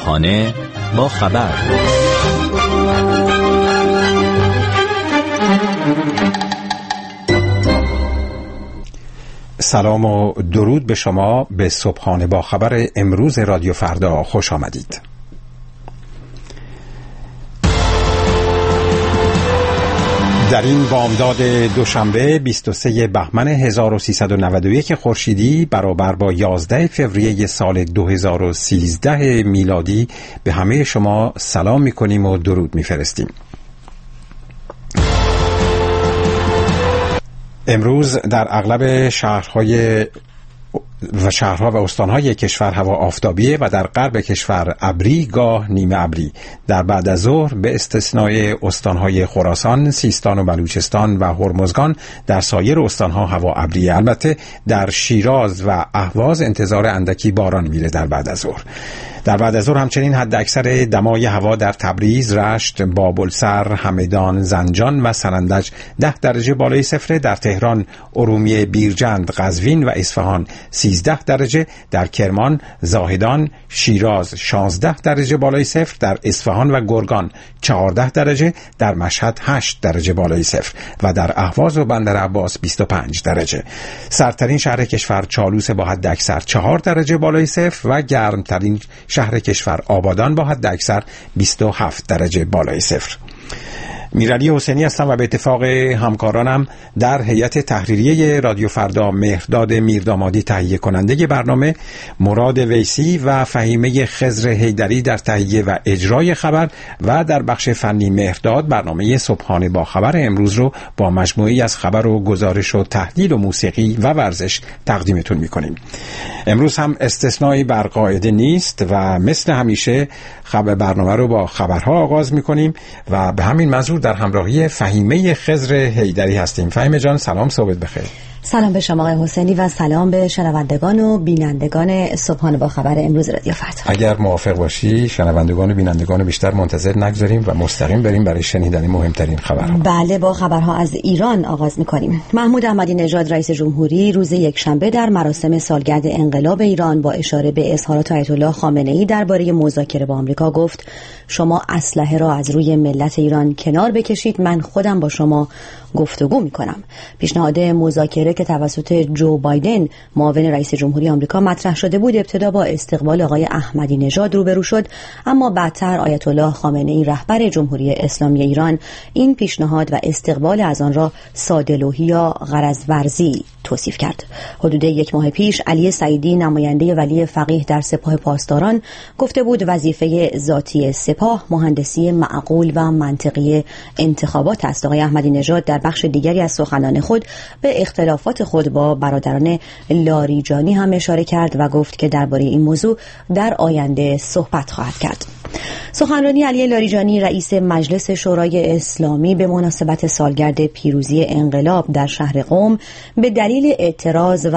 صبحانه با خبر. سلام و درود به شما. به صبحانه با خبر امروز رادیو فردا خوش آمدید. در این بامداد دوشنبه 23 بهمن 1391 خورشیدی برابر با 11 فوریه سال 2013 میلادی به همه شما سلام می‌کنیم و درود می‌فرستیم. امروز در اغلب شهرها و استانهای کشور هوا آفتابیه و در غرب کشور ابری گاه نیمه ابری. در بعد از ظهر به استثنای استانهای خراسان، سیستان و بلوچستان و هرمزگان در سایر استانها هوا ابریه. البته در شیراز و اهواز انتظار اندکی باران میره در بعد از ظهر. در بعد از ظهر همچنین حد اکثر دمای هوا در تبریز، رشت، بابلسر، همدان، زنجان و سرندج 10 درجه بالای صفر. در تهران، ارومیه، بیرجند، قزوین و اصفهان 13 درجه. در کرمان، زاهدان، شیراز 16 درجه بالای صفر. در اصفهان و گرگان 14 درجه. در مشهد 8 درجه بالای صفر و در اهواز و بندر عباس 25 درجه. سردترین شهر کشور چالوس با حد اکثر 4 درجه بالای صفر و گرمترین شهر کشور آبادان با حد اکثر 27 درجه بالای صفر. میرعلی حسینی هستم و به اتفاق همکارانم در هیئت تحریریه رادیو فردا مهرداد میردامادی تهیه کننده برنامه، مراد ویسی و فهیمه خضر حیدری در تهیه و اجرای خبر و در بخش فنی مهرداد برنامه صبحانه با خبر امروز رو با مجموعی از خبر و گزارش و تحلیل و موسیقی و ورزش تقدیمتون میکنیم. امروز هم استثنایی بر قاعده نیست و مثل همیشه برنامه رو با خبرها آغاز میکنیم و به همین منظور در همراهی فهیمه خضر حیدری هستیم. فهیمه جان سلام، صبحت بخیر. سلام به شما آقای حسینی و سلام به شنوندگان و بینندگان صبحانه با خبر امروز رادیو فردا. اگر موافق باشی شنوندگان و بینندگان بیشتر منتظر نگذاریم و مستقیم بریم برای شنیدن مهمترین خبرها. بله، با خبرها از ایران آغاز می‌کنیم. محمود احمدی نژاد رئیس جمهوری روز یکشنبه در مراسم سالگرد انقلاب ایران با اشاره به اظهارات آیت الله خامنه‌ای درباره مذاکره با آمریکا گفت: شما اسلحه را از روی ملت ایران کنار بکشید، من خودم با شما گفتگو می‌کنم. پیشنهاد مذاکره که توسط جو بایدن معاون رئیس جمهوری آمریکا مطرح شده بود ابتدا با استقبال آقای احمدی نژاد روبرو شد، اما بعدتر آیت الله خامنه‌ای رهبر جمهوری اسلامی ایران این پیشنهاد و استقبال از آن را ساده‌لوحی یا غرض ورزی توصیف کرد. حدود 1 ماه پیش علی سعیدی نماینده ولی فقیه در سپاه پاسداران گفته بود وظیفه ذاتی سپاه مهندسی معقول و منطقی انتخابات است. آقای احمدی نژاد در بخش دیگری از سخنان خود به اختلافات خود با برادران لاریجانی هم اشاره کرد و گفت که درباره این موضوع در آینده صحبت خواهد کرد. سخنرانی علی لاریجانی رئیس مجلس شورای اسلامی به مناسبت سالگرد پیروزی انقلاب در شهر قم به دلیل اعتراض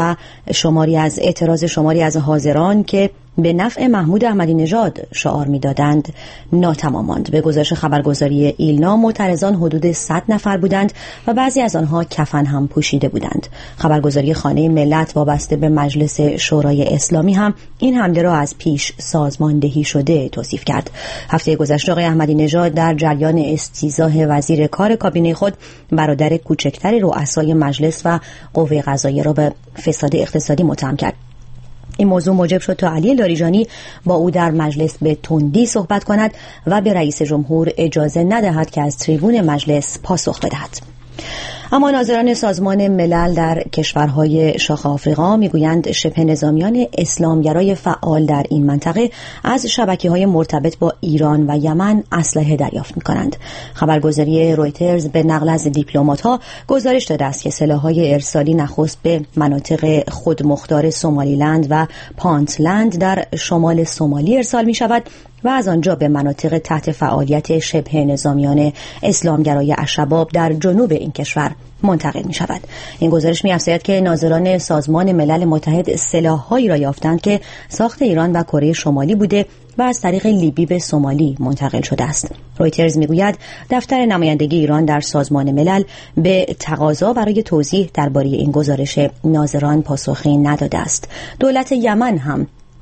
شماری از حاضران که به نفع محمود احمدی نژاد شعار می‌دادند ناتمام ماند. به گزارش خبرگزاری ایلنا معترضان حدود 100 نفر بودند و بعضی از آنها کفن هم پوشیده بودند. خبرگزاری خانه ملت وابسته به مجلس شورای اسلامی هم این حمله را از پیش سازماندهی شده توصیف کرد. هفته گذشته آقای احمدی نژاد در جریان استیضاح وزیر کار کابینه خود برادر کوچکتر رؤسای مجلس و قوه قضاییه را به فساد اقتصادی متهم کرد. این موضوع موجب شد تا علی لاریجانی با او در مجلس به تندی صحبت کند و به رئیس جمهور اجازه ندهد که از تریبون مجلس پاسخ بدهد. اما ناظران سازمان ملل در کشورهای شاخ آفریقا میگویند شبه نظامیان اسلامگرای فعال در این منطقه از شبکه‌های مرتبط با ایران و یمن اسلحه دریافت می‌کنند. خبرگزاری رویترز به نقل از دیپلمات‌ها گزارش داده است که سلاح‌های ارسالی نخست به مناطق خودمختار سومالیلند و پانتلند در شمال سومالی ارسال می‌شود و از آنجا به مناطق تحت فعالیت شبه نظامیان اسلامگرای الشباب در جنوب این کشور منتقل می شود. این گزارش می افزاید که ناظران سازمان ملل متحد سلاح‌هایی را یافتند که ساخت ایران و کره شمالی بوده و از طریق لیبی به سومالی منتقل شده است. رویترز میگوید دفتر نمایندگی ایران در سازمان ملل به تقاضا برای توضیح درباره این گزارش ناظران پاسخی نداده است. دولت یمن هم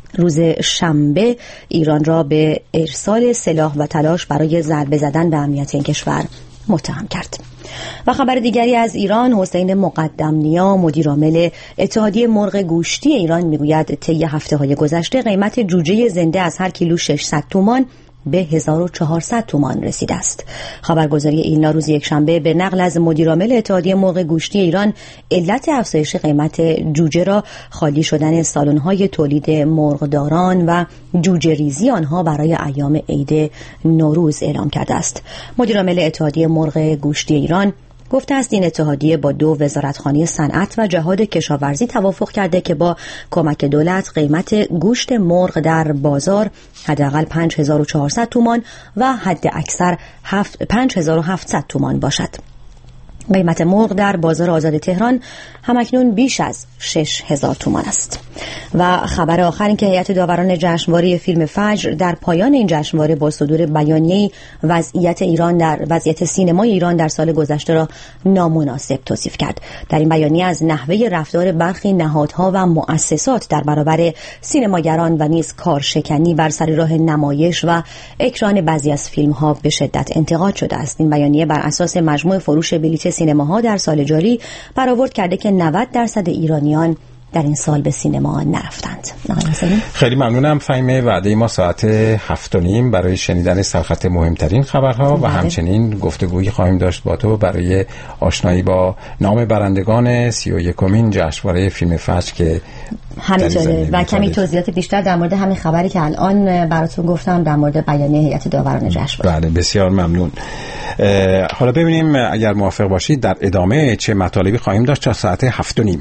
روز شنبه ایران را به ارسال سلاح و تلاش برای ضربه زدن به امنیت این کشور متهم کرد. و خبر دیگری از ایران، حسین مقدم‌نیا مدیرعامل اتحادیه مرغ گوشتی ایران میگوید طی هفته‌های گذشته قیمت جوجه زنده از هر کیلو 600 تومان به 1400 تومان رسیده است. خبرگزاری ایلنا روز یکشنبه به نقل از مدیرعامل اتحادیه مرغ گوشتی ایران علت افزایش قیمت جوجه را خالی شدن سالن‌های تولید مرغداران و جوجه ریزی آنها برای ایام عید نوروز اعلام کرده است. مدیرعامل اتحادیه مرغ گوشتی ایران گفته است این اتحادیه با 2 وزارتخانه صنعت و جهاد کشاورزی توافق کرده که با کمک دولت قیمت گوشت مرغ در بازار حداقل 5400 تومان و حد اکثر 5700 تومان باشد. قیمت مرغ در بازار آزاد تهران همکنون بیش از 6000 تومان است. و خبر آخر این که هیئت داوران جشنواره فیلم فجر در پایان این جشنواره با صدور بیانیه‌ای وضعیت سینمای ایران در سال گذشته را نامناسب توصیف کرد. در این بیانیه از نحوه رفتار برخی نهادها و مؤسسات در برابر سینماگران و نیز کارشکنی بر سر راه نمایش و اکران بعضی از فیلم‌ها به شدت انتقاد شده است. این بیانیه بر اساس مجموع فروش بلیت سینماها در سال جاری برآورد کرده که 90% ایرانیان در این سال به سینما نرفتند. خیلی ممنونم فهیمه. وعده ما ساعت 7:30 برای شنیدن سرخط مهمترین خبرها و همچنین گفتگویی خواهیم داشت با تو برای آشنایی با نام برندگان 31مین جشنواره فیلم فجر که همینطوره و کمی توضیحات بیشتر در مورد همین خبری که الان براتون گفتم در مورد بیانیه هیئت داوران جشنواره. بله بسیار ممنون. حالا ببینیم اگر موافق باشید در ادامه چه مطالبی خواهیم داشت تا ساعت 7:30.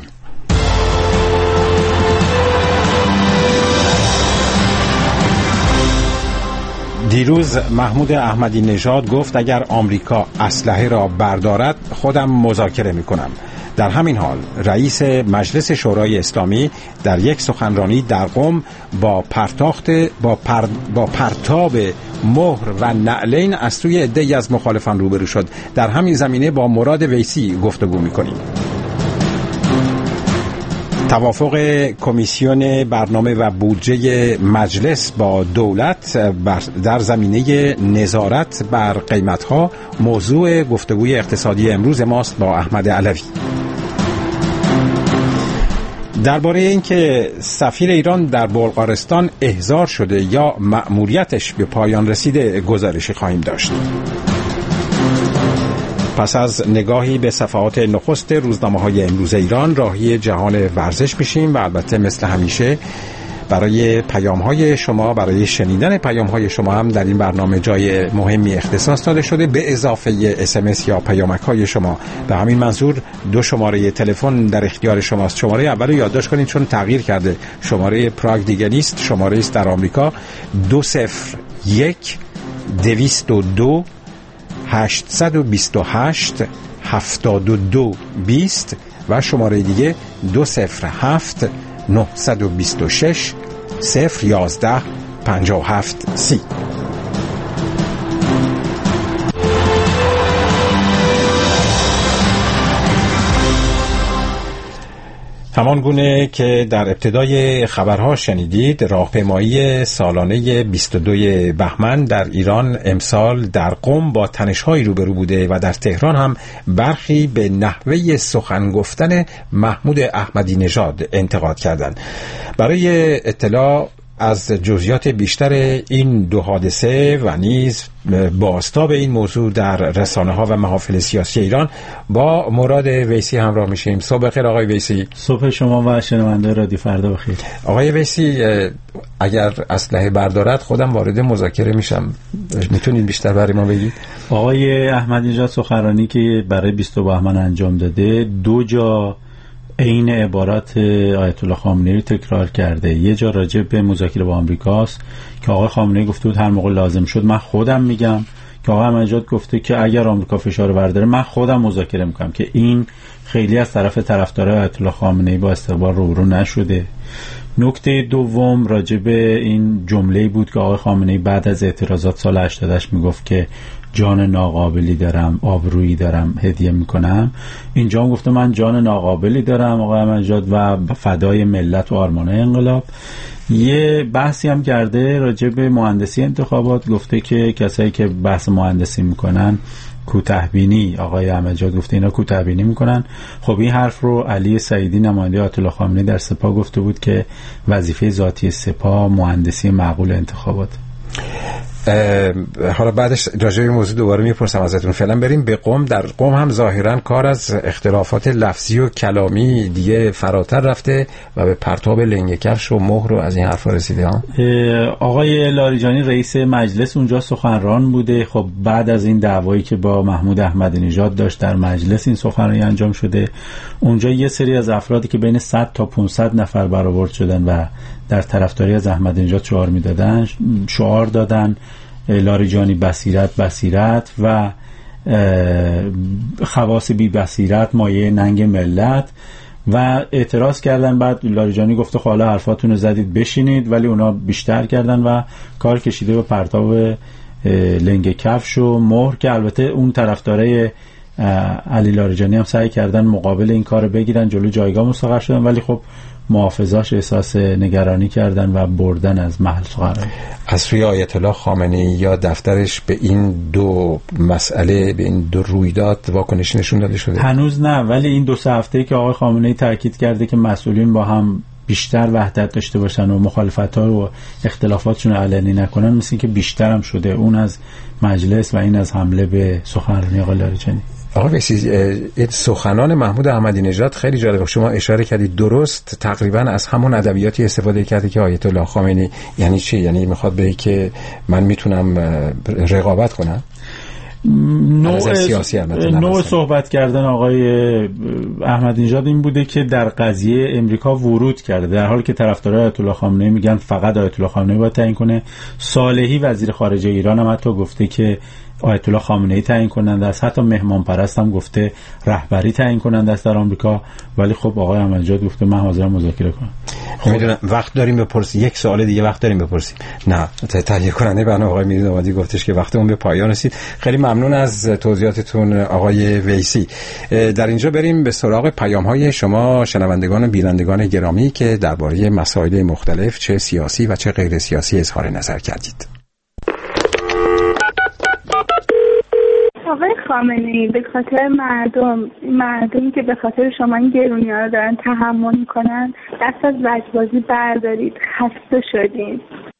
دیروز محمود احمدی نژاد گفت اگر آمریکا اسلحه را بردارد خودم مذاکره می‌کنم. در همین حال رئیس مجلس شورای اسلامی در یک سخنرانی در قم با پرتاب مهر و نعلین از سوی عده‌ای از مخالفان روبرو شد. در همین زمینه با مراد ویسی گفتگو می‌کنیم. توافق کمیسیون برنامه و بودجه مجلس با دولت در زمینه نظارت بر قیمت‌ها موضوع گفتگوی اقتصادی امروز ماست با احمد علوی. درباره اینکه سفیر ایران در بلغارستان احضار شده یا مأموریتش به پایان رسیده گزارشی خواهیم داشت. پس از نگاهی به صفحات نخست روزنامه‌های امروز ایران راهی جهان ورزش میشیم و البته مثل همیشه برای پیام‌های شما، برای شنیدن پیام‌های شما هم در این برنامه جای مهمی اختصاص داده شده به اضافه SMS یا پیامک‌های شما. به همین منظور 2 شماره تلفن در اختیار شماست. شماره اول رو یادداشت کنید چون تغییر کرده. شماره پراگ دیگه نیست، شماره است در آمریکا 201 222 828 72 20 و شماره دیگه 207 926 011 57 30. همان گونه که در ابتدای خبرها شنیدید، راهپیمایی سالانه 22 بهمن در ایران امسال در قم با تنش‌هایی روبرو بوده و در تهران هم برخی به نحوه سخن گفتن محمود احمدی نژاد انتقاد کردند. برای اطلاع از جزئیات بیشتر این 2 حادثه و نیز بازتاب این موضوع در رسانه‌ها و محافل سیاسی ایران با مراد ویسی همراه میشیم. صبح بخیر آقای ویسی. صبح شما و شنونده رادیو فردا بخیر. آقای ویسی، اگر اسلحه بردارد خودم وارد مذاکره میشم، میتونید بیشتر برای ما بگید؟ آقای احمدی نژاد سخنرانی که برای 20 بهمن انجام داده 2 جا این عبارات آیت الله خامنه‌ای رو تکرار کرده. یه جا راجع به مذاکره با آمریکاست که آقای خامنه‌ای گفته بود هر موقع لازم شد من خودم میگم، که آقای احمدی نژاد گفته که اگر آمریکا فشار برداره من خودم مذاکره میکنم، که این خیلی از طرفدارای آیت الله خامنه‌ای با استقبال روبرو نشده. نکته دوم راجع به این جمله‌ای بود که آقای خامنه‌ای بعد از اعتراضات سال 88 میگفت که جان ناقابلی دارم، آبرویی دارم هدیه میکنم. اینجا هم گفته من جان ناقابلی دارم آقای احمدی نژاد و فدای ملت و آرمانهای انقلاب. یه بحثی هم کرده راجع به مهندسی انتخابات، گفته که کسایی که بحث مهندسی میکنن کوتاه‌بینی، آقای احمدی نژاد گفته اینا کوتاه‌بینی میکنن. خب این حرف رو علی سعیدی نماینده آیت الله خامنه‌ای در سپاه گفته بود که وظیفه ذاتی سپاه مهندسی معقول انتخابات. حالا بعدش راجع به موضوع دوباره میپرسم ازتون. فعلا بریم به قم. در قم هم ظاهرا کار از اختلافات لفظی و کلامی دیگه فراتر رفته و به پرتاب لنگ کفش و مهر و از این حرفا رسیده ها. آقای لاریجانی رئیس مجلس اونجا سخنران بوده. خب بعد از این دعوایی که با محمود احمدی نژاد داشت در مجلس این سخنرانی انجام شده. اونجا یه سری از افرادی که بین 100 تا 500 نفر برآورد شدن و در طرفداری از احمدی نژاد شعار دادن لاریجانی بصیرت و خواص بی بصیرت مایه ننگ ملت و اعتراض کردن. بعد لاریجانی گفته خب حالا حرفاتون زدید بشینید، ولی اونا بیشتر کردن و کار کشیده به پرتاب لنگ کفش و مهر که البته اون طرفدارای علی لاریجانی هم سعی کردن مقابل این کار بگیرن، جلو جایگاه مستقر شدن، ولی خب محافظاش احساس نگرانی کردن و بردن از محل سخنرانی. از سوی آیت الله خامنه‌ای یا دفترش به این دو مسئله، به این دو رویداد واکنشی نشون داده شده؟ هنوز نه، ولی این 2 هفته‌ای که آقای خامنه‌ای تاکید کرده که مسئولین با هم بیشتر وحدت داشته باشن و مخالفت‌ها و اختلافاتشون علنی نکنن، مثل این که بیشتر هم شده، اون از مجلس و این از حمله به سخنرانی آقای لاریجانی. آقا ویسی، این سخنان محمود احمدی نژاد خیلی جالب. شما اشاره کردید درست تقریبا از همون ادبیاتی استفاده کرده که آیت الله خامنه‌ای. یعنی چی؟ یعنی میخواد بگه که من میتونم رقابت کنم؟ نوع صحبت کردن آقای احمدی نژاد این بوده که در قضیه امریکا ورود کرده، در حالی که طرفدارای آیت الله خامنه‌ای میگن فقط آیت الله خامنه‌ای باید تعیین کنه. صالحی وزیر خارجه ایران هم حتی گفته که آیت الله خامنه‌ای تعیین کننده است، حتی مهمان پرست هم گفته رهبری تعیین کننده است در آمریکا، ولی خب آقای احمدی نژاد گفته من حاضرم مذاکره کنم. میدونم وقت داریم بپرسیم، یک سوال دیگه وقت داریم بپرسیم. نه، تهیه کننده برنامه آقای میرزا آبادی گفتش که وقتمون به پایان رسید. خیلی ممنون از توضیحاتتون آقای ویسی. در اینجا بریم به سراغ پیام‌های شما شنوندگان و بینندگان گرامی که درباره مسائل مختلف چه سیاسی و چه غیر سیاسی اظهار نظر کردید. آقای خامنه‌ای، به خاطر مردمی که به خاطر شما این گرونی‌ها رو دارن تحمل میکنن دست از لجبازی بردارید، خسته شدیم.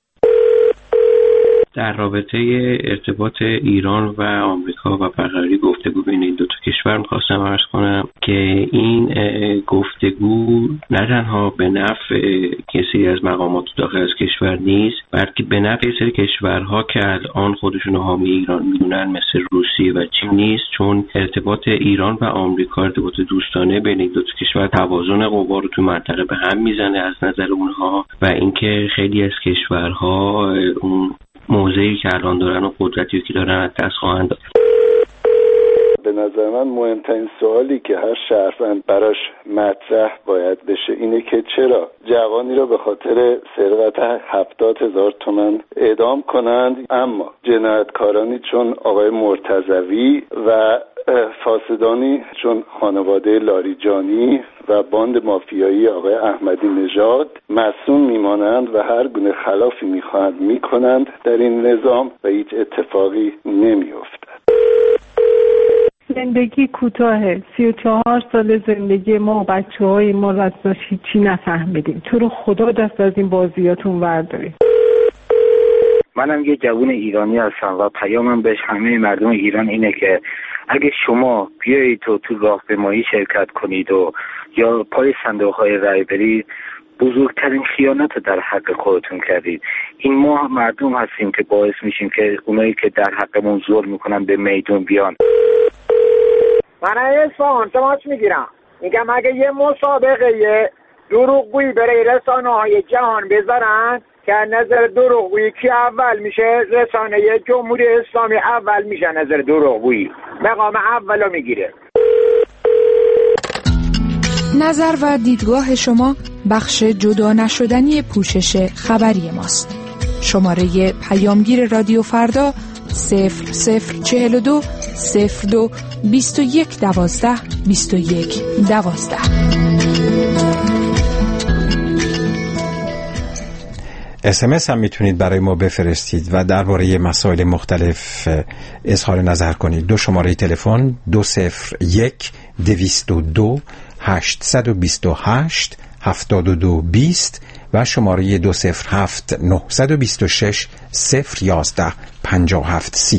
در رابطه ارتباط ایران و آمریکا و برقراری گفتگو بین این دو تا کشور می‌خواستم عرض کنم که این گفتگو نه تنها به نفع کسی از مقامات داخل از کشور نیست، بلکه به نفع سری کشورها که الان خودشون حامی ایران میدونن مثل روسیه و چین نیست، چون ارتباط ایران و آمریکا ارتباط دوستانه بین این دو تا کشور توازن قوا رو تو منطقه به هم میزنه از نظر اونها و اینکه خیلی از کشورها اون موضعی که الان دارن و قدرتی که دارن از دست خواهند داد. به نظر من مهمترین سوالی که هر شهروند براش مطرح باید بشه اینه که چرا جوانی را به خاطر ثروت 70,000 تومان اعدام کنند، اما جنایتکارانی چون آقای مرتضوی و فاسدانی چون خانواده لاریجانی و باند مافیایی آقای احمدی نژاد معصوم میمانند و هر گونه خلافی میخواهند میکنند در این نظام و هیچ اتفاقی نمیافتد. زندگی کوتاهه، 34 سال زندگی ما و بچه‌های ما رو ازش هیچی نفهمیدیم. تو رو خدا دست از این بازیاتون وردارید. منم یه جوون ایرانی هستم و پیامم به همه مردم ایران اینه که اگه شما بیایید تو راهپیمایی شرکت کنید و یا پای صندوق‌های رای برید، بزرگترین خیانت در حق خودتون کردید. این ما مردم هستیم که باعث میشیم که اونایی که در حقمون ظلم میکنن به میدون بیان. من اصفهان تماس میگیرم، میگم اگه یه مسابقه دروغگویی برای رسانه‌های جهان بذارن که نظر دروغگویی کی اول میشه، رسانه جمهوری اسلامی اول میشه، نظر دروغگویی مقام اولو میگیره. نظر و دیدگاه شما بخش جدا نشدنی پوشش خبری ماست. شماره پیامگیر رادیو فردا 0042 02 21 12 21 12. SMS هم میتونید برای ما بفرستید و درباره مسائل مختلف اظهار نظر کنید. 2 شماره تلفن 201 202 828 7220 و شماره 207 926 011 5730.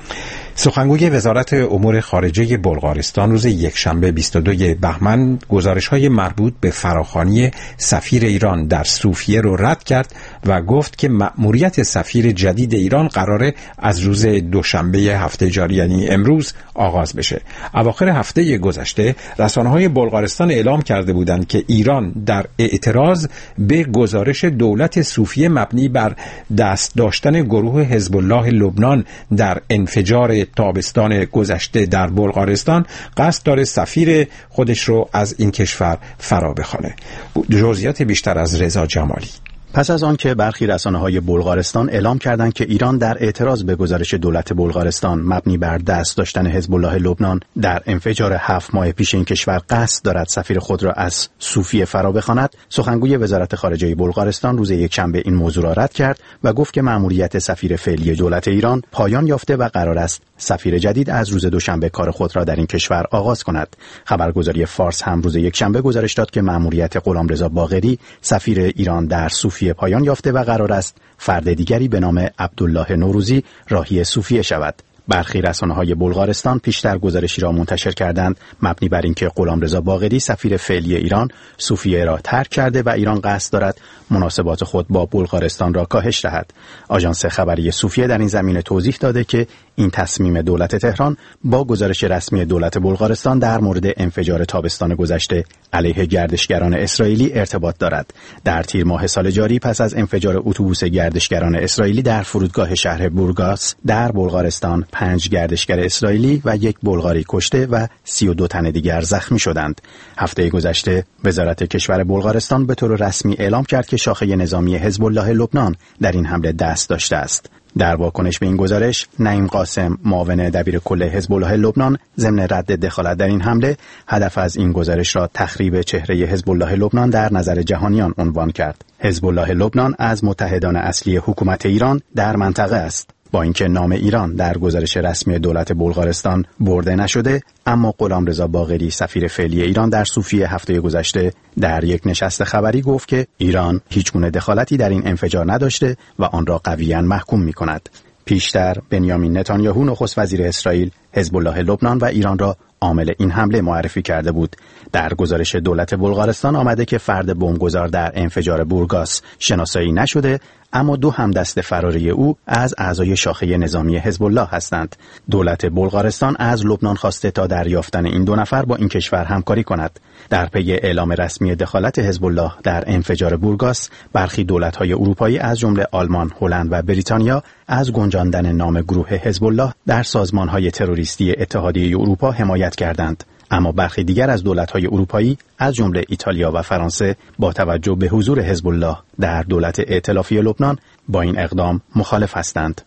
سخنگوی وزارت امور خارجه بلغارستان روز یکشنبه 22 بهمن گزارش‌های مربوط به فراخوانی سفیر ایران در صوفیه رو رد کرد و گفت که مأموریت سفیر جدید ایران قراره از روز دوشنبه هفته جاری یعنی امروز آغاز بشه. اواخر هفته گذشته رسانه‌های بلغارستان اعلام کرده بودند که ایران در اعتراض به گزارش دولت صوفیه مبنی بر دست داشتن گروه حزب الله لبنان در انفجار تابستان گذشته در بلغارستان قصد داره سفیر خودش رو از این کشور فرا بخوانه. جزئیات بیشتر از رضا جمالی. پس از آن که برخی رسانه‌های بلغارستان اعلام کردند که ایران در اعتراض به گزارش دولت بلغارستان مبنی بر دست داشتن حزب الله لبنان در انفجار 7 ماه پیش این کشور قصد دارد سفیر خود را از صوفیه فرا بخواند، سخنگوی وزارت خارجه بلغارستان روز یکشنبه این موضوع را رد کرد و گفت که مأموریت سفیر فعلی دولت ایران پایان یافته و قرار است سفیر جدید از روز دوشنبه کار خود را در این کشور آغاز کند. خبرگزاری فارس هم روز یکشنبه گزارش داد که مأموریت غلامرضا باقری سفیر ایران در صوفیه پایان یافته و قرار است فرد دیگری به نام عبدالله نوروزی راهی صوفیه شود. برخی رسانه‌های بلغارستان پیشتر گزارشی را منتشر کردند مبنی بر اینکه غلامرضا باقری سفیر فعلی ایران صوفیه را ترک کرده و ایران قصد دارد مناسبات خود با بلغارستان را کاهش دهد. آژانس خبری صوفیه در این زمینه توضیح داده که این تصمیم دولت تهران با گزارش رسمی دولت بلغارستان در مورد انفجار تابستان گذشته علیه گردشگران اسرائیلی ارتباط دارد. در تیر ماه سال جاری پس از انفجار اتوبوس گردشگران اسرائیلی در فرودگاه شهر بورگاس در بلغارستان 5 گردشگر اسرائیلی و 1 بلغاری کشته و 32 تن دیگر زخمی شدند. هفته گذشته وزارت کشور بلغارستان به طور رسمی اعلام کرد که شاخه نظامی حزب الله لبنان در این حمله دست داشته است. در واکنش به این گزارش، نعیم قاسم، معاون دبیر کل حزب الله لبنان، ضمن رد دخالت در این حمله، هدف از این گزارش را تخریب چهره حزب الله لبنان در نظر جهانیان عنوان کرد. حزب الله لبنان از متحدان اصلی حکومت ایران در منطقه است. با اینکه نام ایران در گزارش رسمی دولت بلغارستان برده نشده، اما غلامرضا باقری سفیر فعلی ایران در صوفیه هفته گذشته در یک نشست خبری گفت که ایران هیچگونه دخالتی در این انفجار نداشته و آن را قویاً محکوم می‌کند. پیشتر بنیامین نتانیاهو نخست وزیر اسرائیل حزب الله لبنان و ایران را عامل این حمله معرفی کرده بود. در گزارش دولت بلغارستان آمده که فرد بمبگذار در انفجار بورگاس شناسایی نشده، اما 2 همدست فراری او از اعضای شاخه نظامی حزب الله هستند. دولت بلغارستان از لبنان خواسته تا دریافتن این 2 نفر با این کشور همکاری کند. در پی اعلام رسمی دخالت حزب الله در انفجار بورگاس، برخی دولت‌های اروپایی از جمله آلمان، هلند و بریتانیا از گنجاندن نام گروه حزب الله در سازمان‌های تروریستی اتحادیه اروپا حمایت کردند. اما برخی دیگر از دولت‌های اروپایی از جمله ایتالیا و فرانسه با توجه به حضور حزب الله در دولت ائتلافی لبنان با این اقدام مخالف هستند.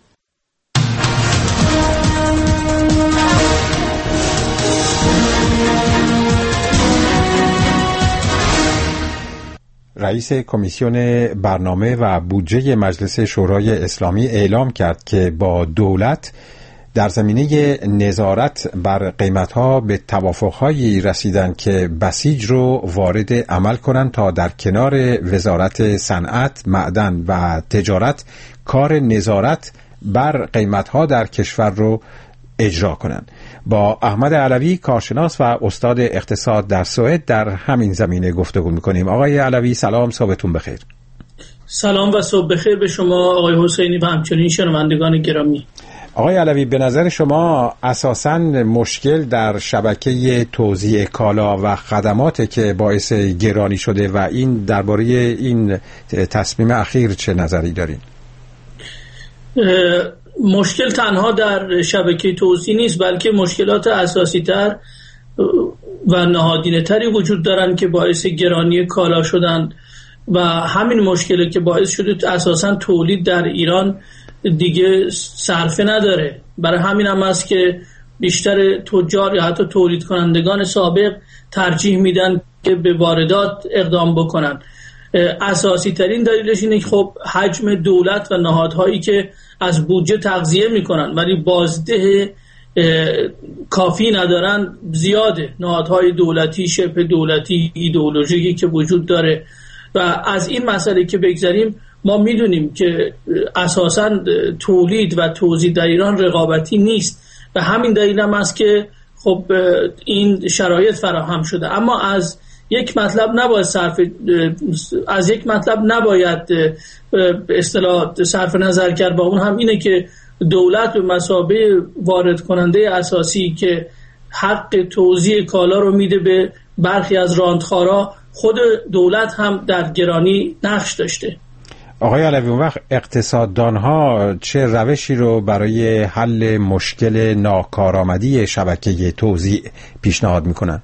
رئیس کمیسیون برنامه و بودجه مجلس شورای اسلامی اعلام کرد که با دولت در زمینه نظارت بر قیمت‌ها به توافق‌هایی رسیدن که بسیج رو وارد عمل کنند تا در کنار وزارت صنعت، معدن و تجارت کار نظارت بر قیمت‌ها در کشور رو اجرا کنند. با احمد علوی کارشناس و استاد اقتصاد در سوئد در همین زمینه گفتگو می‌کنیم. آقای علوی سلام، صبحتون بخیر. سلام و صبح بخیر به شما آقای حسینی و همچنین شنوندگان گرامی. آقای علوی، به نظر شما اساساً مشکل در شبکه توزیع کالا و خدمات که باعث گرانی شده و این درباره این تصمیم اخیر چه نظری دارین؟ مشکل تنها در شبکه توزیع نیست، بلکه مشکلات اساسی تر و نهادینه تری وجود دارن که باعث گرانی کالا شدن و همین مشکلی که باعث شده اساساً تولید در ایران دیگه صرفه نداره برای همین هم است که بیشتر تجار یا حتی تولید کنندگان سابق ترجیح میدن که به واردات اقدام بکنن. اساسی ترین دلیلش اینه که خب حجم دولت و نهادهایی که از بودجه تغذیه میکنن ولی بازده کافی ندارن زیاده. نهادهای دولتی، شبه دولتی، ایدئولوژیکی که وجود داره. و از این مسئله که بگذاریم، ما میدونیم که اساساً تولید و توزیع در ایران رقابتی نیست و همین دلیل هم است که خب این شرایط فراهم شده. اما از یک مطلب نباید به اصطلاح صرف نظر کرد، با اون هم اینه که دولت به مثابه وارد کننده اساسی که حق توزیع کالا رو میده به برخی از راندخارا، خود دولت هم در گرانی نقش داشته. آقای علوی، اون وقت اقتصاددان‌ها چه روشی رو برای حل مشکل ناکارآمدی شبکه توزیع پیشنهاد میکنن؟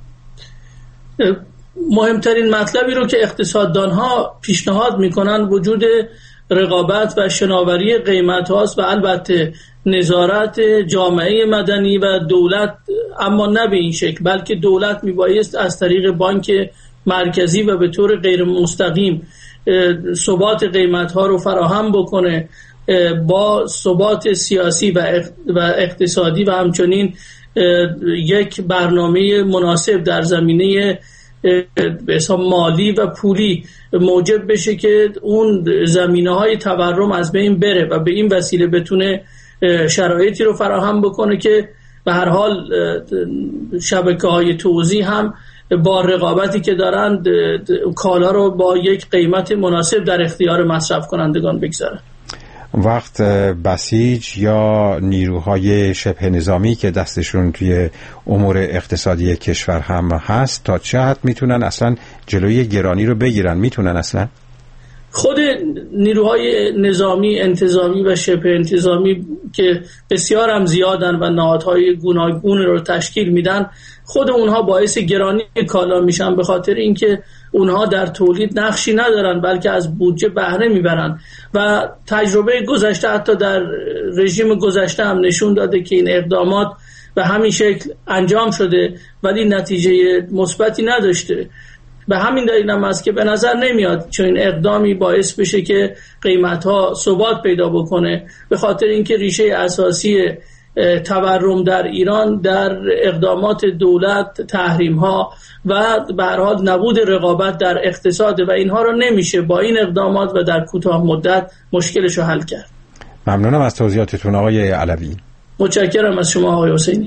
مهمترین مطلبی رو که اقتصاددان‌ها پیشنهاد میکنن وجود رقابت و شناوری قیمت هاست و البته نظارت جامعه مدنی و دولت، اما نه به این شکل، بلکه دولت میبایست از طریق بانک مرکزی و به طور غیر مستقیم ثبات قیمت ها رو فراهم بکنه، با ثبات سیاسی و اقتصادی و همچنین یک برنامه مناسب در زمینه به حساب مالی و پولی موجب بشه که اون زمینه‌های تورم از بین بره و به این وسیله بتونه شرایطی رو فراهم بکنه که به هر حال شبکه‌های توزیع هم با رقابتی که دارند کالا رو با یک قیمت مناسب در اختیار مصرف کنندگان بگذارن. وقت بسیج یا نیروهای شبه نظامی که دستشون توی امور اقتصادی کشور هم هست، تا چه حد میتونن اصلا جلوی گرانی رو بگیرن؟ میتونن اصلا؟ خود نیروهای نظامی، انتظامی و شبه انتظامی که بسیار هم زیادن و نهادهای گوناگون رو تشکیل میدن، خود اونها باعث گرانی کالا میشن، به خاطر اینکه اونها در تولید نقشی ندارن بلکه از بودجه بهره میبرن و تجربه گذشته حتی در رژیم گذشته هم نشون داده که این اقدامات به همین شکل انجام شده ولی نتیجه مثبتی نداشته. به همین دلیل هم است که به نظر نمیاد چون این اقدامی باعث بشه که قیمت‌ها ثبات پیدا بکنه، به خاطر اینکه ریشه اساسی تورم در ایران در اقدامات دولت، تحریم‌ها و به هر حال نبود رقابت در اقتصاد و اینها رو نمیشه با این اقدامات و در کوتاه مدت مشکلش رو حل کرد. ممنونم از توضیحاتتون آقای علوی. متشکرم از شما آقای حسینی.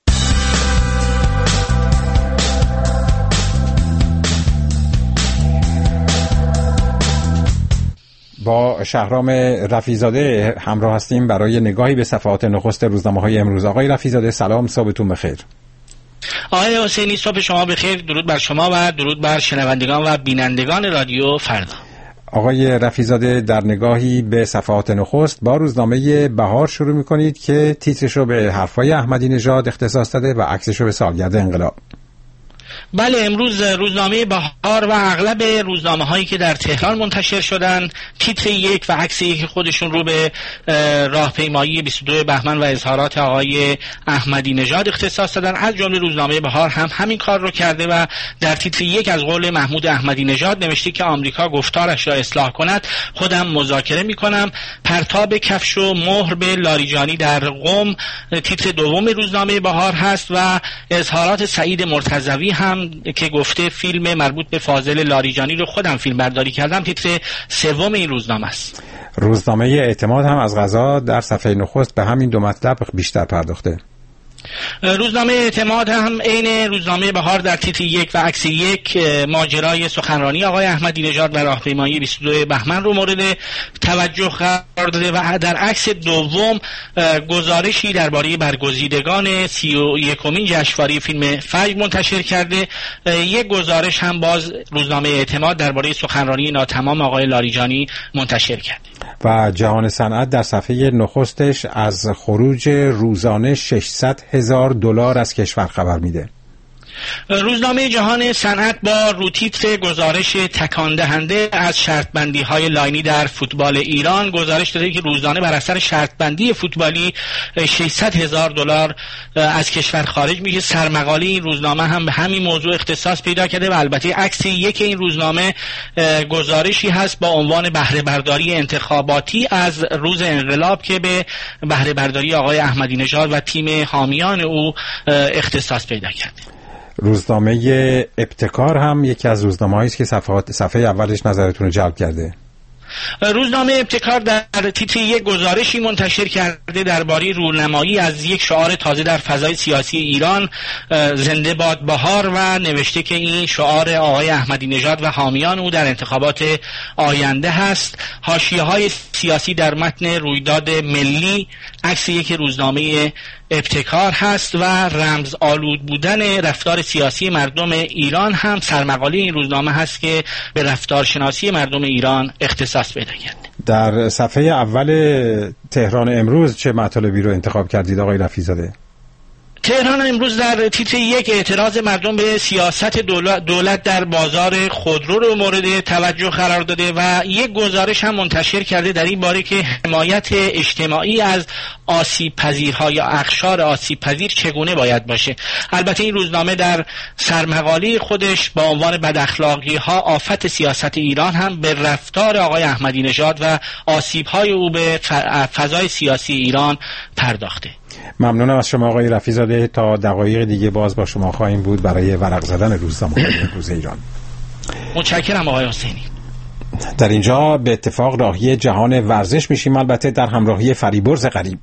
با شهرام رفیع‌زاده همراه هستیم برای نگاهی به صفحات نخست روزنامه‌های امروز. آقای رفیع‌زاده سلام، صبحتون بخیر. آقای حسینی صبح شما بخیر، درود بر شما و درود بر شنوندگان و بینندگان رادیو فردا. آقای رفیع‌زاده در نگاهی به صفحات نخست با روزنامه بهار شروع می‌کنید که تیترش رو به حرفای احمدی نژاد اختصاص داده و عکسش رو به سالگرد انقلاب. بله، امروز روزنامه بهار و اغلب روزنامه هایی که در تهران منتشر شدن تیتر یک و عکس یک خودشون رو به راهپیمایی 22 بهمن و اظهارات آقای احمدی نژاد اختصاص دادن. از جمله روزنامه بهار هم همین کار رو کرده و در تیتر یک از قول محمود احمدی نژاد نوشته که آمریکا گفتارش را اصلاح کند، خودم مذاکره میکنم. پرتاب کفش و مهر به لاریجانی در قم تیتر دوم روزنامه بهار هست و اظهارات سعید مرتضوی هم که گفته فیلم مربوط به فاضل لاریجانی رو خودم فیلم برداری کردم تیتر سوم این روزنامه است. روزنامه اعتماد هم از قضا در صفحه نخست به همین دو مطلب بیشتر پرداخته. روزنامه اعتماد هم عین روزنامه بهار در تیتر یک و عکس یک ماجرای سخنرانی آقای احمدی نژاد و راهپیمایی 22 بهمن رو مورد توجه قرار داده و در عکس دوم گزارشی درباره برگزیدگان 31مین جشنواره فیلم فجر منتشر کرده. یک گزارش هم باز روزنامه اعتماد درباره سخنرانی ناتمام آقای لاریجانی منتشر کرده. و جهان صنعت در صفحه نخستش از خروج روزانه $600,000 از کشور خبر میده. روزنامه جهان صنعت با روتیتر گزارش تکان دهنده از شرط بندی های لاینی در فوتبال ایران گزارش داده که روزانه بر اثر شرط بندی فوتبالی $600,000 از کشور خارج میشه. سرمقاله این روزنامه هم به همین موضوع اختصاص پیدا کرده و البته عکس یک این روزنامه گزارشی هست با عنوان بهره برداری انتخاباتی از روز انقلاب که به بهره برداری آقای احمدی نژاد و تیم حامیان او اختصاص پیدا کرده. روزنامه ابتکار هم یکی از روزنامه‌هایی است که صفحه اولش نظرتون رو جلب کرده. روزنامه ابتکار در تیتر یک گزارشی منتشر کرده درباره رونمایی از یک شعار تازه در فضای سیاسی ایران، زنده باد بهار، و نوشته که این شعار آقای احمدی نژاد و حامیان او در انتخابات آینده هست. حاشیه‌های سیاسی در متن رویداد ملی عکس یک روزنامه ابتکار هست و رمز آلود بودن رفتار سیاسی مردم ایران هم سرمقاله این روزنامه هست که به رفتارشناسی مردم ایران اختصاص پیدا کرده. در صفحه اول تهران امروز چه مطالبی رو انتخاب کردید آقای رفیع‌زاده؟ تهران امروز در تیتر یک اعتراض مردم به سیاست دولت در بازار خودرو رو مورد توجه قرار داده و یک گزارش هم منتشر کرده در این باره که حمایت اجتماعی از آسیب پذیرها یا اقشار آسیب پذیر چگونه باید باشه. البته این روزنامه در سرمقاله خودش با عنوان بداخلاقی ها آفت سیاست ایران هم به رفتار آقای احمدی نژاد و آسیب های او به فضای سیاسی ایران پرداخته. ممنونم از شما آقای رفیع‌زاده. تا دقایق دیگه باز با شما خواهیم بود برای ورق زدن روزنامه‌های امروز ایران. متشکرم آقای حسینی. در اینجا به اتفاق راهی جهان ورزش میشیم، البته در همراهی فریبرز غریب.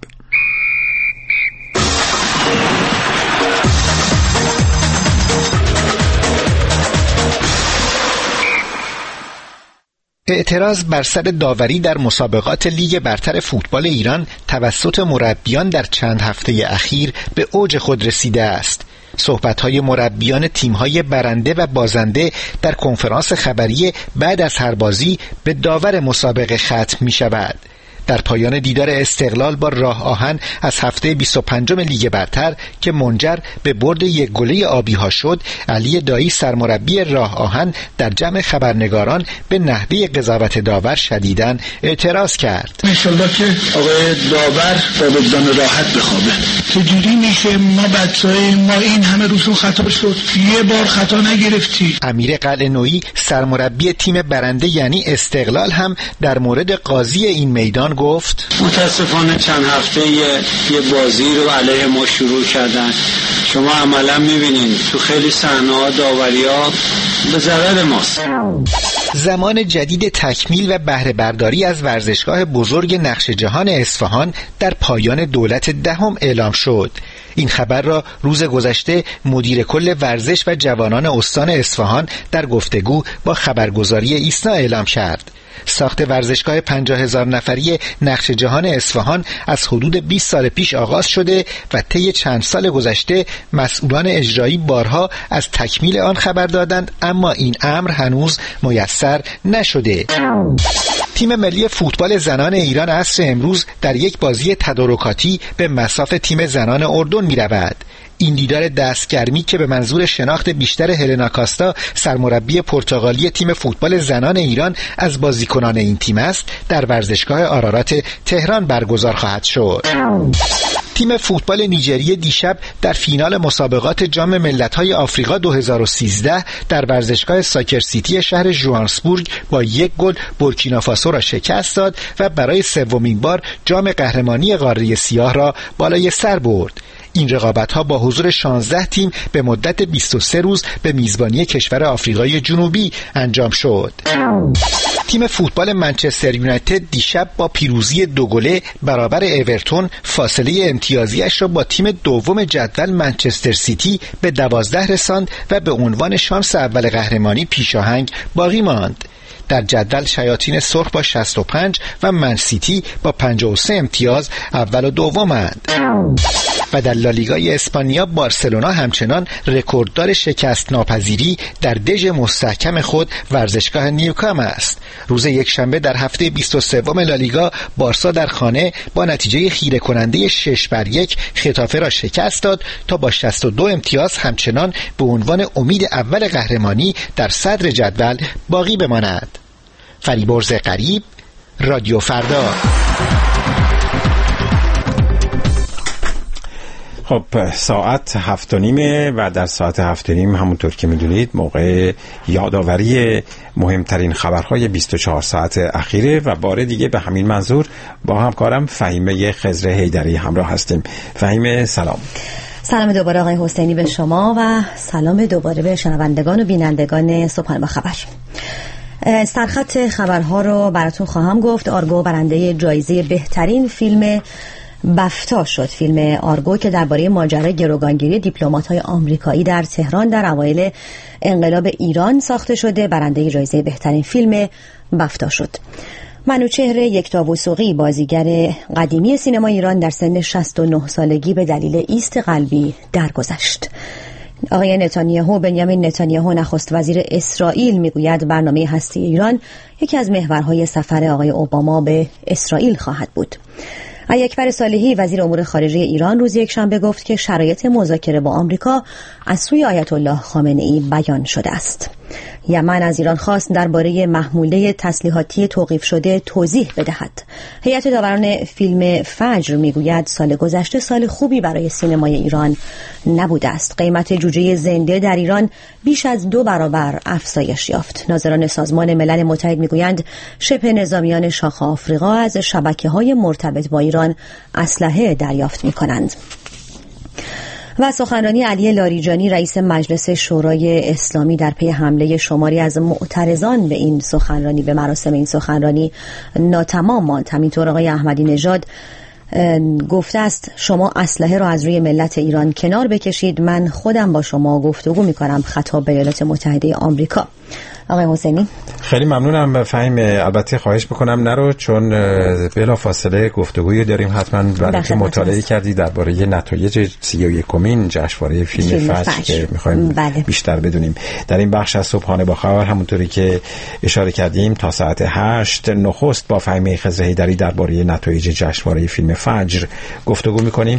اعتراض بر سر داوری در مسابقات لیگ برتر فوتبال ایران توسط مربیان در چند هفته اخیر به اوج خود رسیده است. صحبت‌های مربیان تیم‌های برنده و بازنده در کنفرانس خبری بعد از هر بازی به داور مسابقه ختم می‌شود. در پایان دیدار استقلال با راه آهن از هفته 25 لیگ برتر که منجر به برد یک گله آبی ها شد، علی دایی سرمربی راه آهن در جمع خبرنگاران به نحوه قضاوت داور شدیداً اعتراض کرد. انشالله که آقای داور با وجدان راحت بخوابه. چجوری میشه ما بچهای ما این همه روزون خطا شد، یه بار خطا نگرفتی؟ امیر قلعه‌نویی سرمربی تیم برنده یعنی استقلال هم در مورد قاضی این میدان گفت متاسفانه چند هفته یه بازی رو علیه ما شروع کردن. شما عملا میبینین تو خیلی صحنه‌ها داوری‌ها به ضرر ماست. زمان جدید تکمیل و بهره برداری از ورزشگاه بزرگ نقش جهان اصفهان در پایان دولت دهم اعلام شد. این خبر را روز گذشته مدیر کل ورزش و جوانان استان اصفهان در گفتگو با خبرگزاری ایسنا اعلام کرد. ساخت ورزشگاه 50,000 نفری نقش جهان اصفهان از حدود 20 سال پیش آغاز شده و طی چند سال گذشته مسئولان اجرایی بارها از تکمیل آن خبر دادند، اما این امر هنوز میسر نشده. تیم ملی فوتبال زنان ایران عصر امروز در یک بازی تدارکاتی به مصاف تیم زنان اردن می رود. این دیدار دستگرمی که به منظور شناخت بیشتر هلنا کاستا سرمربی پرتغالی تیم فوتبال زنان ایران از بازیکنان این تیم است، در ورزشگاه آرارات تهران برگزار خواهد شد. تیم فوتبال نیجریه دیشب در فینال مسابقات جام ملت‌های آفریقا 2013 در ورزشگاه ساکر سیتی شهر ژوهانسبورگ با 1 گل بورکینافاسو را شکست داد و برای سومین بار جام قهرمانی قاره سیاه را بالای سر برد. این رقابت‌ها با حضور 16 تیم به مدت 23 روز به میزبانی کشور آفریقای جنوبی انجام شد. تیم فوتبال منچستر یونایتد دیشب با پیروزی 2 گله برابر اورتون فاصله امتیازیش را با تیم دوم جدول منچستر سیتی به 12 رساند و به عنوان شانس اول قهرمانی پیشاهنگ باقی ماند. در جدول شیاطین سرخ با 65 و منسیتی با 53 امتیاز اول و دومند. و در لالیگای اسپانیا بارسلونا همچنان رکورددار شکست ناپذیری در دژ مستحکم خود ورزشگاه نیوکام است. روز یکشنبه در هفته 23 لالیگا بارسا در خانه با نتیجه خیره کننده 6-1 خطافه را شکست داد تا با 62 امتیاز همچنان به عنوان امید اول قهرمانی در صدر جدول باقی بماند. فریبرز غریب، رادیو فردا. خب ساعت 7:30 و در ساعت 7:30 همونطور که میدونید موقع یادآوری مهمترین خبرهای 24 ساعت اخیره و بار دیگه به همین منظور با همکارم فهیمه خضر حیدری همراه هستیم. فهیمه سلام. سلام دوباره آقای حسینی به شما و سلام دوباره به شنوندگان و بینندگان صبحانه با خبر. سرخط خبرها رو براتون خواهم گفت. آرگو برنده جایزه بهترین فیلم بفتا شد. فیلم آرگو که درباره ماجرای گروگانگیری دیپلمات‌های آمریکایی در تهران در اوایل انقلاب ایران ساخته شده برنده جایزه بهترین فیلم بفتا شد. منوچهر یکتاوسوقی بازیگر قدیمی سینما ایران در سن 69 سالگی به دلیل ایست قلبی درگذشت. آقای نتانیاهو بنیامین نتانیاهو نخست وزیر اسرائیل میگوید برنامه هستی ایران یکی از محورهای سفر آقای اوباما به اسرائیل خواهد بود. اکبر صالحی وزیر امور خارجه ایران روز یکشنبه گفت که شرایط مذاکره با آمریکا از سوی آیت الله خامنه‌ای بیان شده است. یمن از ایران خواست درباره محموله تسلیحاتی توقیف شده توضیح بدهد. هیئت داوران فیلم فجر میگوید سال گذشته سال خوبی برای سینمای ایران نبوده است. قیمت جوجه زنده در ایران بیش از 2 برابر افزایش یافت. ناظران سازمان ملل متحد میگویند شبه نظامیان شاخ آفریقا از شبکه‌های مرتبط با ایران اسلحه دریافت می‌کنند. و سخنرانی علی لاریجانی رئیس مجلس شورای اسلامی در پی حمله شماری از معترضان به این سخنرانی به مراسم این سخنرانی ناتمام ماند. همینطور آقای احمدی نژاد گفته است شما اسلحه را از روی ملت ایران کنار بکشید، من خودم با شما گفتگو می‌کنم. خطاب به ایالات متحده آمریکا. آقای حسینی خیلی ممنونم. فهیم البته خواهش بکنم نرو چون بلا فاصله گفتگویی داریم حتما برای که مطالعه کردی درباره نتایج 31مین جشنواره فیلم فجر که می‌خوایم بیشتر بدونیم. در این بخش از صبحانه با خبر همونطوری که اشاره کردیم تا ساعت 8 نخست با فهیمه خضر حیدری درباره نتایج جشنواره فیلم فجر گفتگو می‌کنیم.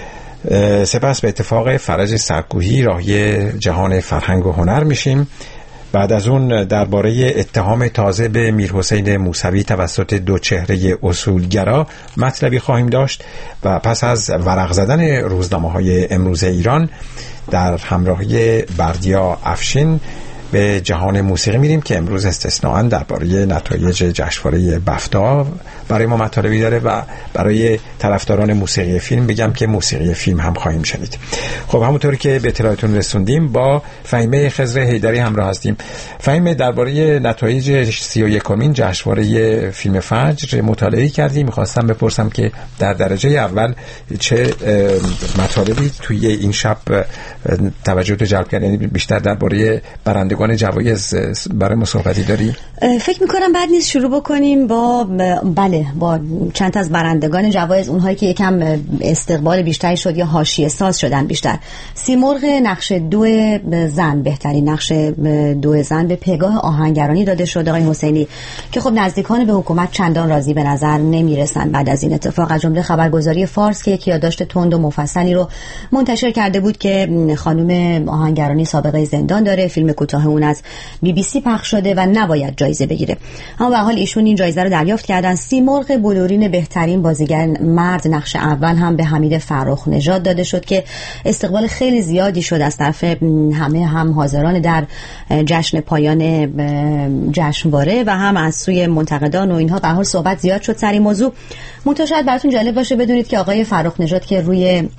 سپس به اتفاق فرج سرکوهی راهی جهان فرهنگ و هنر میشیم. بعد از اون درباره اتهام تازه به میرحسین موسوی توسط دو چهره اصولگرا مطلبی خواهیم داشت و پس از ورق زدن روزنامه‌های امروز ایران در همراهی بردیا افشین به جهان موسیقی میریم که امروز استثناءً درباره نتایج جشنواره بفتا برای ما مطالبی داره و برای طرفداران موسیقی فیلم بگم که موسیقی فیلم هم خواهیم شنید. خب همونطوری که به اطلاعتون رسوندیم با فهیمه خضر حیدری همراه هستیم. فهیمه درباره نتایج 31مین جشنواره فیلم فجر مطالعه کردیم. میخواستم بپرسم که در درجه اول چه مطالبی توی این شب توجه تو جلب کرد، یعنی بیشتر درباره برندگان جوایز برای ما صحبتی داری؟ فکر میکنم بعد نیست شروع بکنیم با با چند از برندگان جوایز، اونهایی که یکم استقبال بیشتری شد یا حاشیه ساز شدن بیشتر. سیمرغ نقش 2 زن، بهترین نقش 2 زن به پگاه آهنگرانی داده شد آقای حسینی که خب نزدیکان به حکومت چندان راضی به نظر نمیرسن بعد از این اتفاق. از جمله خبرگزاری فارس که یک یادداشت تند و مفصلی رو منتشر کرده بود که خانم آهنگرانی سابقه زندان داره، فیلم کوتاه اون از BBC پخش شده و نباید جایزه بگیره، اما به حال ایشون این جایزه رو دریافت کردن. سیمرغ بلورین بهترین بازیگر مرد نقش اول هم به حمید فرخ نژاد داده شد که استقبال خیلی زیادی شد از طرف همه، هم حاضران در جشن پایان جشنواره و هم از سوی منتقدان و اینها. به هر حال صحبت زیاد شد سر این موضوع. شاید براتون جالب باشه بدونید که آقای فرخ نژاد که روی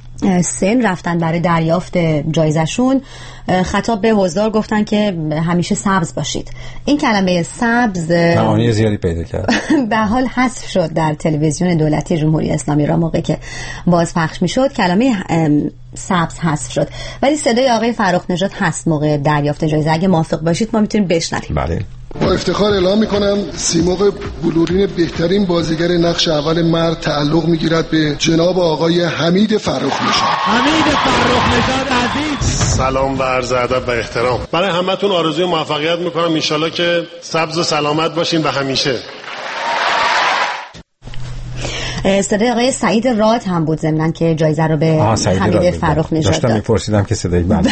سن رفتن برای دریافت جایزشون خطاب به حضار گفتن که همیشه سبز باشید. این کلمه سبز معانی زیادی پیدا کرد. به حال حذف شد در تلویزیون دولتی جمهوری اسلامی را موقعی که بازپخش میشد کلمه سبز حذف شد، ولی صدای آقای فرخ نژاد هست موقع دریافت جایزه. اگه موافق باشید ما میتونیم بشنویم. بله. با افتخار اعلام میکنم سیمرغ بلورین بهترین بازیگر نقش اول مرد تعلق میگیرد به جناب آقای حمید فرخ‌نژاد. حمید فرخ‌نژاد عزیز، سلام و عرض ادب و احترام. برای همتون آرزوی موفقیت میکنم، انشالله که سبز و سلامت باشین و همیشه. صدای آقای سعید راد هم بود ضمناً که جایزه رو به حمید فرخ‌نژاد داد. داشتم میپرسیدم که صدای بله.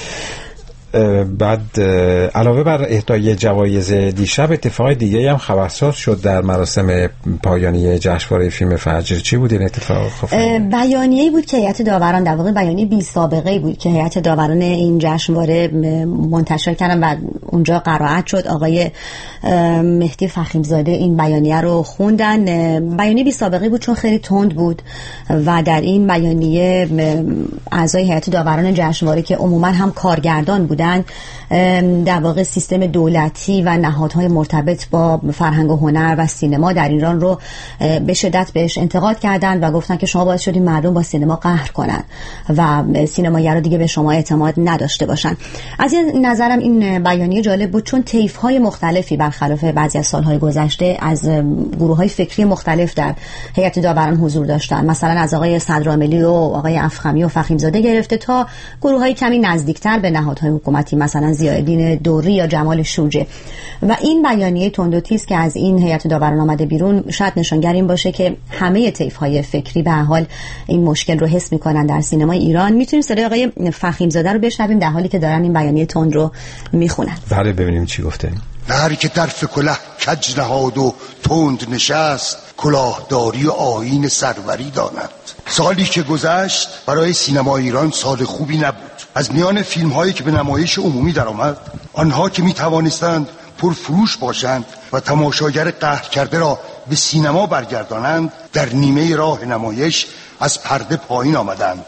بعد علاوه بر اهدای جوایز دیشب اتفاق دیگه هم خبرساز شد در مراسم پایانی جشنواره فیلم فجر. چی بود این اتفاق؟ بیانیه‌ای بود که هیئت داوران، در واقع بیانیه بی سابقه‌ای بود که هیئت داوران این جشنواره منتشر کردن و اونجا قرائت شد. آقای مهدی فخیمزاده این بیانیه رو خوندن. بیانیه بی سابقه‌ای بود چون خیلی تند بود و در این بیانیه اعضای هیئت داوران جشنواره که عموما هم کارگردان بودن در واقع سیستم دولتی و نهادهای مرتبط با فرهنگ و هنر و سینما در ایران رو به شدت بهش انتقاد کردن و گفتن که شما باعث شدین مردم با سینما قهر کنن و سینماگرا دیگه به شما اعتماد نداشته باشن. از این نظرم این بیانیه جالب بود چون طیف‌های مختلفی برخلاف بعضی از سالهای گذشته از گروه‌های فکری مختلف در هیئت داوران حضور داشتن، مثلا از آقای صدرعاملی و آقای افخمی و فخیمزاده گرفته تا گروه‌های کمی نزدیکتر به نهادهای حکومتی مثلا ضیاءالدین دوری یا جمال شوجه. و این بیانیه تند و تیز که از این هیئت داوران آمده بیرون شاید نشانگر این باشه که همه طیف‌های فکری به هر حال این مشکل رو حس می‌کنن در سینمای ایران. میتونیم صدای آقای فخیمزاده رو بشنویم در حالی که دارن این بیانیه تند رو میخونن. بله ببینیم چی گفته. هر که طرف کله کج نهاد و تند نشست، کلاهداری و آیین سروری داند. سالی که گذشت برای سینما ایران سال خوبی نبود. از میان فیلم هایی که به نمایش عمومی درآمد، آنها که می توانستند پرفروش باشند و تماشاگر قهر کرده را به سینما برگردانند، در نیمه راه نمایش از پرده پایین آمدند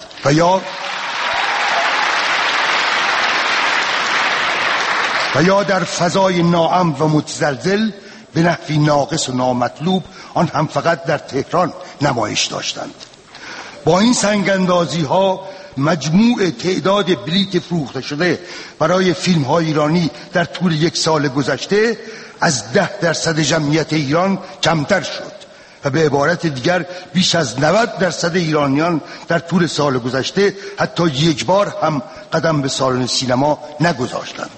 و یا در فضای ناامن و متزلزل به نحوی ناقص و نامطلوب، آن هم فقط در تهران نمایش داشتند. با این سنگ‌اندازی ها مجموع تعداد بلیت فروخته شده برای فیلم های ایرانی در طول یک سال گذشته از 10% جمعیت ایران کمتر شد و به عبارت دیگر بیش از 90% ایرانیان در طول سال گذشته حتی یک بار هم قدم به سالن سینما نگذاشتند.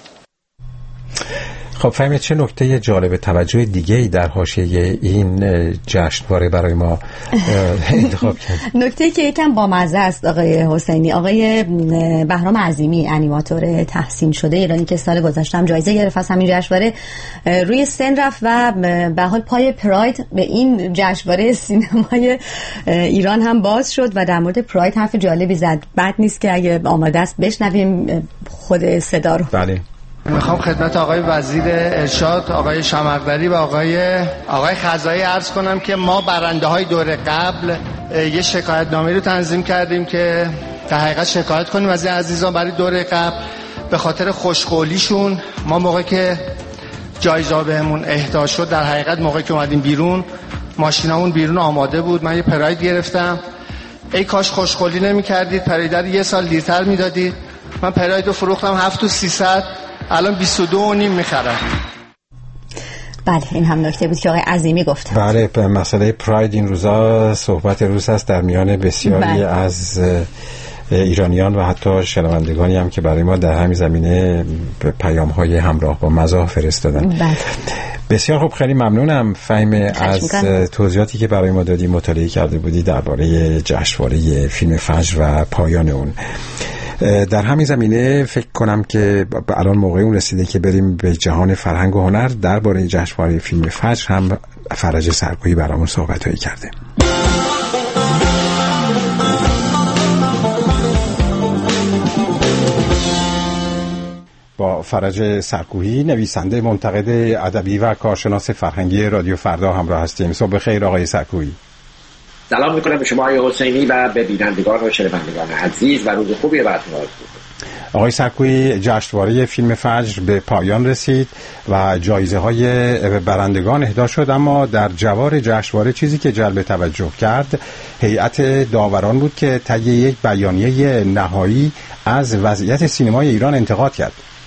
خب فهمید چه نکته جالب توجه دیگه‌ای در حاشیه این جشنواره برای ما انتخاب کرد؟ نکته که یکم بامزه است آقای حسینی، آقای بهرام عظیمی انیماتور تحسین شده ایرانی که سال گذشته هم جایزه گرفت از همین جشنواره، روی سن رفت و به حال پای پراید به این جشنواره سینمای ایران هم باز شد و در مورد پراید حرف جالبی زد. بد نیست که اگه آماده است بشنویم خود صدا رو. بله. میخوام خدمت آقای وزیر ارشاد آقای شمردری و آقای خزایی عرض کنم که ما برنده های دور قبل یه شکایتنامه رو تنظیم کردیم که در حقیقت شکایت کنیم از این عزیزان برای دور قبل به خاطر خوشقولیشون. ما موقعی که جایزه بهمون اهدا شد، در حقیقت موقعی که اومدیم بیرون ماشینامون بیرون آماده بود، من یه پراید گرفتم، ای کاش خوشقولی نمی کردید، پراید رو یه سال دیرتر می دادید. من پراید رو فروختم 7300، الان 22.5 میخرم. بله این هم نکته بود که آقای عظیمی گفت. بله مسئله پراید این روزا صحبت روز است در میان بسیاری از ایرانیان و حتی شنوندگانی هم که برای ما در همین زمینه پیام‌های همراه با مزاح فرستادن. بله. بسیار خوب، خیلی ممنونم فهیم از توضیحاتی که برای ما دادی، مطالعه کرده بودی درباره جشنواره فیلم فجر و پایان اون. در همین زمینه فکر کنم که الان موقع اون رسیده که بریم به جهان فرهنگ و هنر. درباره جشنواره فیلم فجر هم فرج سرکویی برامون صحبت‌هایی کرده. با فرج سرکویی، نویسنده، منتقد ادبی و کارشناس فرهنگی رادیو فردا همراه هستیم. صبح بخیر آقای سرکویی. سلام میکنم به شما آقای حسینی و به بینندگان و شنوندگان عزیز و روز خوبی براتون آرزو می‌کنم. آقای سرکویی، جشنواره فیلم فجر به پایان رسید و جایزه‌های برندگان اهدا شد، اما در جوار جشنواره چیزی که جلب توجه کرد هیئت داوران بود که طی یک بیانیه نهایی از وضعیت سینمای ایران انتقاد کرد.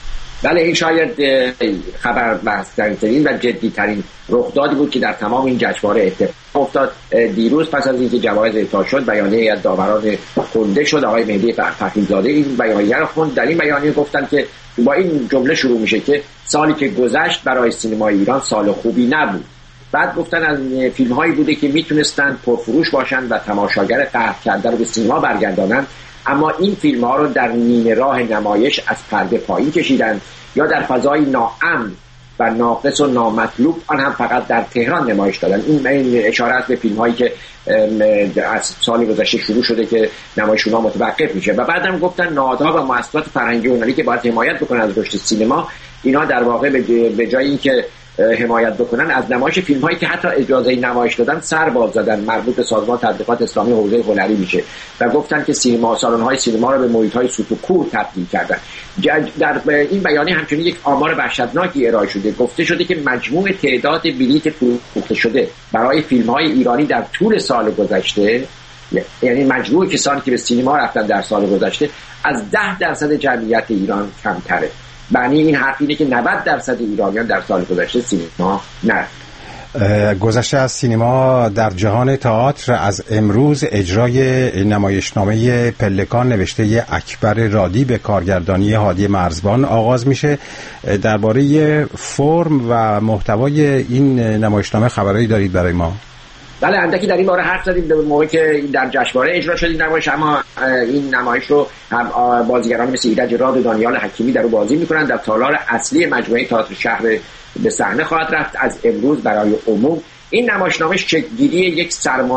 بله این شاید خبر بحث‌ترین و جدی‌ترین رخدادی بود که در تمام این جشنواره اتفاق افتاد. دیروز پس از اینکه جوایز اعطا شد بیانیه از داوران خونده شد. آقای مهدی فخری‌زاده این بیانیه رو خوند. در این بیانیه گفتن که با این جمله شروع میشه که سالی که گذشت برای سینمای ایران سال خوبی نبود. بعد گفتن از فیلم‌هایی بوده که میتونستن پرفروش باشن و تماشاگر قهر کرده رو به سینما برگردانن، اما این فیلم‌ها رو در نیمه راه نمایش از پرده پایین کشیدن یا در فضای ناامن و ناقص و نامطلوب، آن هم فقط در تهران نمایش دادن. این اشاره است به فیلم‌هایی که از سال گذشته شروع شده که نمایش اونها متوقف میشه. و بعدم گفتن نهادها و مؤسسات فرهنگی اونایی که باید حمایت بکنن از رشد سینما، اینا در واقع به جای اینکه حمایت بکنن از نمایش فیلم‌هایی که حتی اجازه نمایش دادن سر باز زدن، مربوط به سازمان تبلیغات اسلامی حوزه هنری میشه و گفتن که سینما سالن‌های سینما رو به محیط‌های سوت و کور تبدیل کردن. در این بیانیه همچنین یک آمار وحشتناکی ارائه شده. گفته شده که مجموع تعداد بلیت فروخته شده برای فیلم‌های ایرانی در طول سال گذشته، یعنی مجموع کسانی که به سینما رفتن در سال گذشته، از 10% جمعیت ایران کمتره. معنی این حرف اینه که 90% ایرانیان در سال گذشته سینما نرفتن. گذشته از سینما در جهان تئاتر از امروز اجرای نمایشنامه پلکان نوشته اکبر رادی به کارگردانی هادی مرزبان آغاز میشه. درباره فرم و محتوای این نمایشنامه خبری دارید برای ما؟ بله اندکی در این باره حرف زدیم در موقعی که در جشنواره اجرا شد این نمایش، اما این نمایش رو هم بازیگران مثل ایرج راد و دانیال حکیمی در رو بازی میکنن. در تالار اصلی مجموعه تئاتر شهر به صحنه خواهد رفت از امروز برای عموم. این نمایشنامه شکل‌گیری یک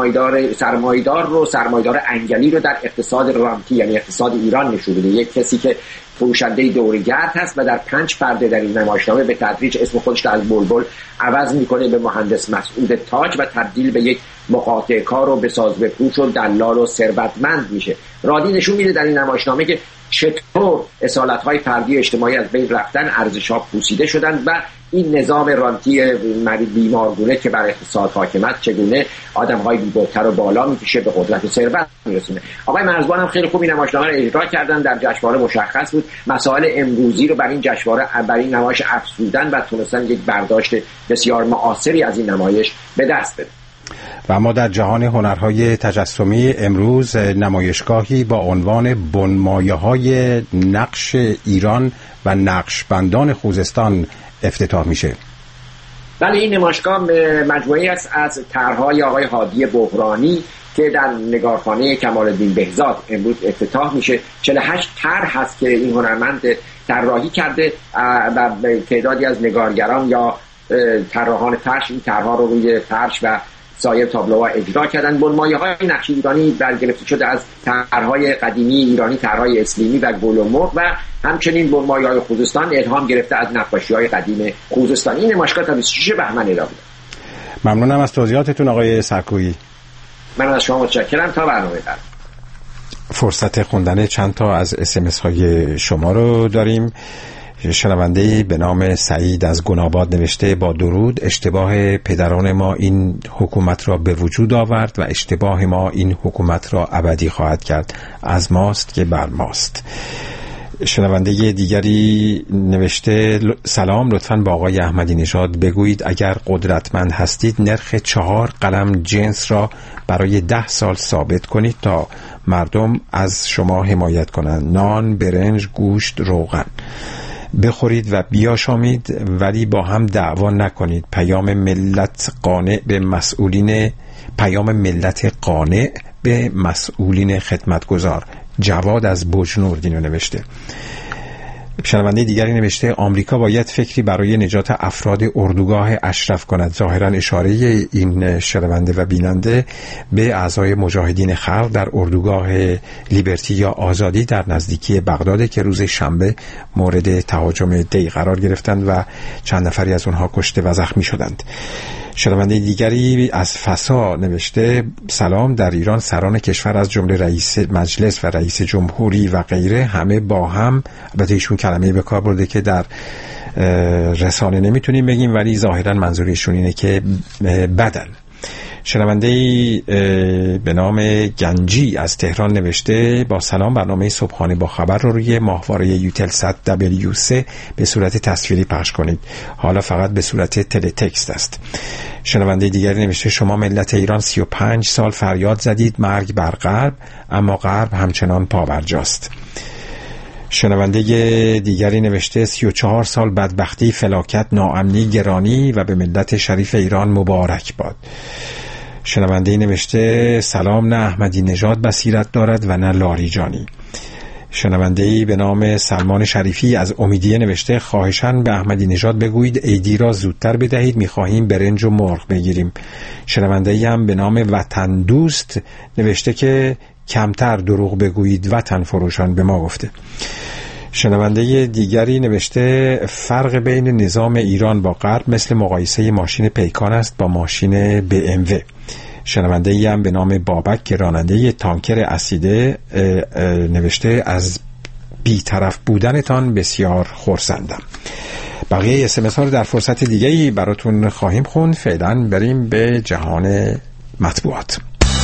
سرمایه‌دار انگلی رو در اقتصاد رانتی یعنی اقتصاد ایران نشون میده. یک کسی که فروشنده دورگرد هست و در 5 پرده در این نمایشنامه به تدریج اسم خودش رو از بلبل عوض میکنه به مهندس مسعود تاج و تبدیل به یک مقاطع کار و به سازبه‌فروش و دلال و ثروتمند میشه. رادی نشون میده در این نمایشنامه که چطور اصالت‌های فردی اجتماعی از بین رفتن، ارزش‌ها پوسیده شدن و این نظام رانتی بیمارگونه که بر اقتصاد حاکمت چگونه آدم‌های بی‌بالاتر و بالا می‌کشه به قدرت و ثروت میرسونه. آقای مرزبان هم خیلی خوب این نمایشنامه رو اجرا کردن. در جشنواره مشخص بود مسائل امروزی رو بر این جشنواره بر این نمایش افزودن و تونستن یک برداشت بسیار معاصری از این نمایش به دست بدن. و اما در جهان هنرهای تجسمی امروز نمایشگاهی با عنوان بنمایه‌های نقش ایران و نقشبندان خوزستان افتتاح میشه. بله این نمایشگاه مجموعه‌ای است از طرح‌های آقای هادی بحرانی که در نگارخانه کمال‌الدین بهزاد امروز افتتاح میشه. 48 طرح هست که این هنرمند طراحی کرده و تعدادی از نگارگران یا طراحان فرش این طرح‌ها رو روی فرش و سایر تابلوها اجرا کردن. بنمایه‌های نقش ایرانی برگرفته شده از طرح‌های قدیمی ایرانی، طرح‌های اسلیمی و گل و مرغ و همچنین بنمایه‌های خوزستان الهام گرفته از نقاشی‌های قدیم خوزستانی. این نمایشگاه تا 26 بهمن ادامه داره. ممنونم از توضیحاتتون آقای سرکویی. من از شما متشکرم. تا برنامه بعد فرصت خوندن چند تا از SMS های شما رو داریم. شنونده به نام سعید از گناباد نوشته با درود، اشتباه پدران ما این حکومت را به وجود آورد و اشتباه ما این حکومت را ابدی خواهد کرد، از ماست که بر ماست. شنونده دیگری نوشته سلام، لطفاً با آقای احمدی نژاد بگویید اگر قدرتمند هستید نرخ 4 قلم جنس را برای 10 سال ثابت کنید تا مردم از شما حمایت کنند. نان، برنج، گوشت، روغن بخورید و بیاشامید ولی با هم دعوا نکنید. پیام ملت قانع به مسئولین خدمتگزار. جواد از بجنورد اینو نوشته. شنونده دیگری نوشته آمریکا باید فکری برای نجات افراد اردوگاه اشرف کند. ظاهرا اشاره این شنونده و بیننده به اعضای مجاهدین خلق در اردوگاه لیبرتی یا آزادی در نزدیکی بغداد که روز شنبه مورد تهاجم دی قرار گرفتند و چند نفری از اونها کشته و زخمی شدند. شنونده دیگری از فسا نوشته سلام، در ایران سران کشور از جمله رئیس مجلس و رئیس جمهوری و غیره همه با هم، البته ایشون کلمه‌ای به کار برده که در رسانه نمیتونیم بگیم ولی ظاهرا منظورشون اینه که بدن. شنونده‌ای به نام گنجی از تهران نوشته: با سلام، برنامه صبحانه با خبر رو روی ماهواره یوتلسات W3 به صورت تصویری پخش کنید. حالا فقط به صورت تلتکست است. شنونده دیگری نوشته: شما ملت ایران 35 سال فریاد زدید مرگ بر غرب، اما غرب همچنان پابرجاست. شنونده دیگری نوشته: 34 سال بدبختی، فلاکت، ناامنی، گرانی و به ملت شریف ایران مبارک باد. شنونده نوشته: سلام، نه احمدی نژاد بصیرت دارد و نه لاریجانی. شنونده‌ای به نام سلمان شریفی از امیدیه نوشته: خواهشاً به احمدی نژاد بگویید عیدی را زودتر بدهید، می‌خواهیم برنج و مرغ بگیریم. شنونده‌ای هم به نام وطن دوست نوشته که کمتر دروغ بگویید، وطن فروشان به ما گفته. شنونده دیگری نوشته: فرق بین نظام ایران با غرب مثل مقایسه ماشین پیکان است با ماشین BMW. شنونده ای هم به نام بابک که راننده تانکر اسیده نوشته: از بی‌طرف بودنتان بسیار خرسندم. بقیه اسمس ها رو در فرصت دیگه‌ای براتون خواهیم خوند. فعلا بریم به جهان مطبوعات.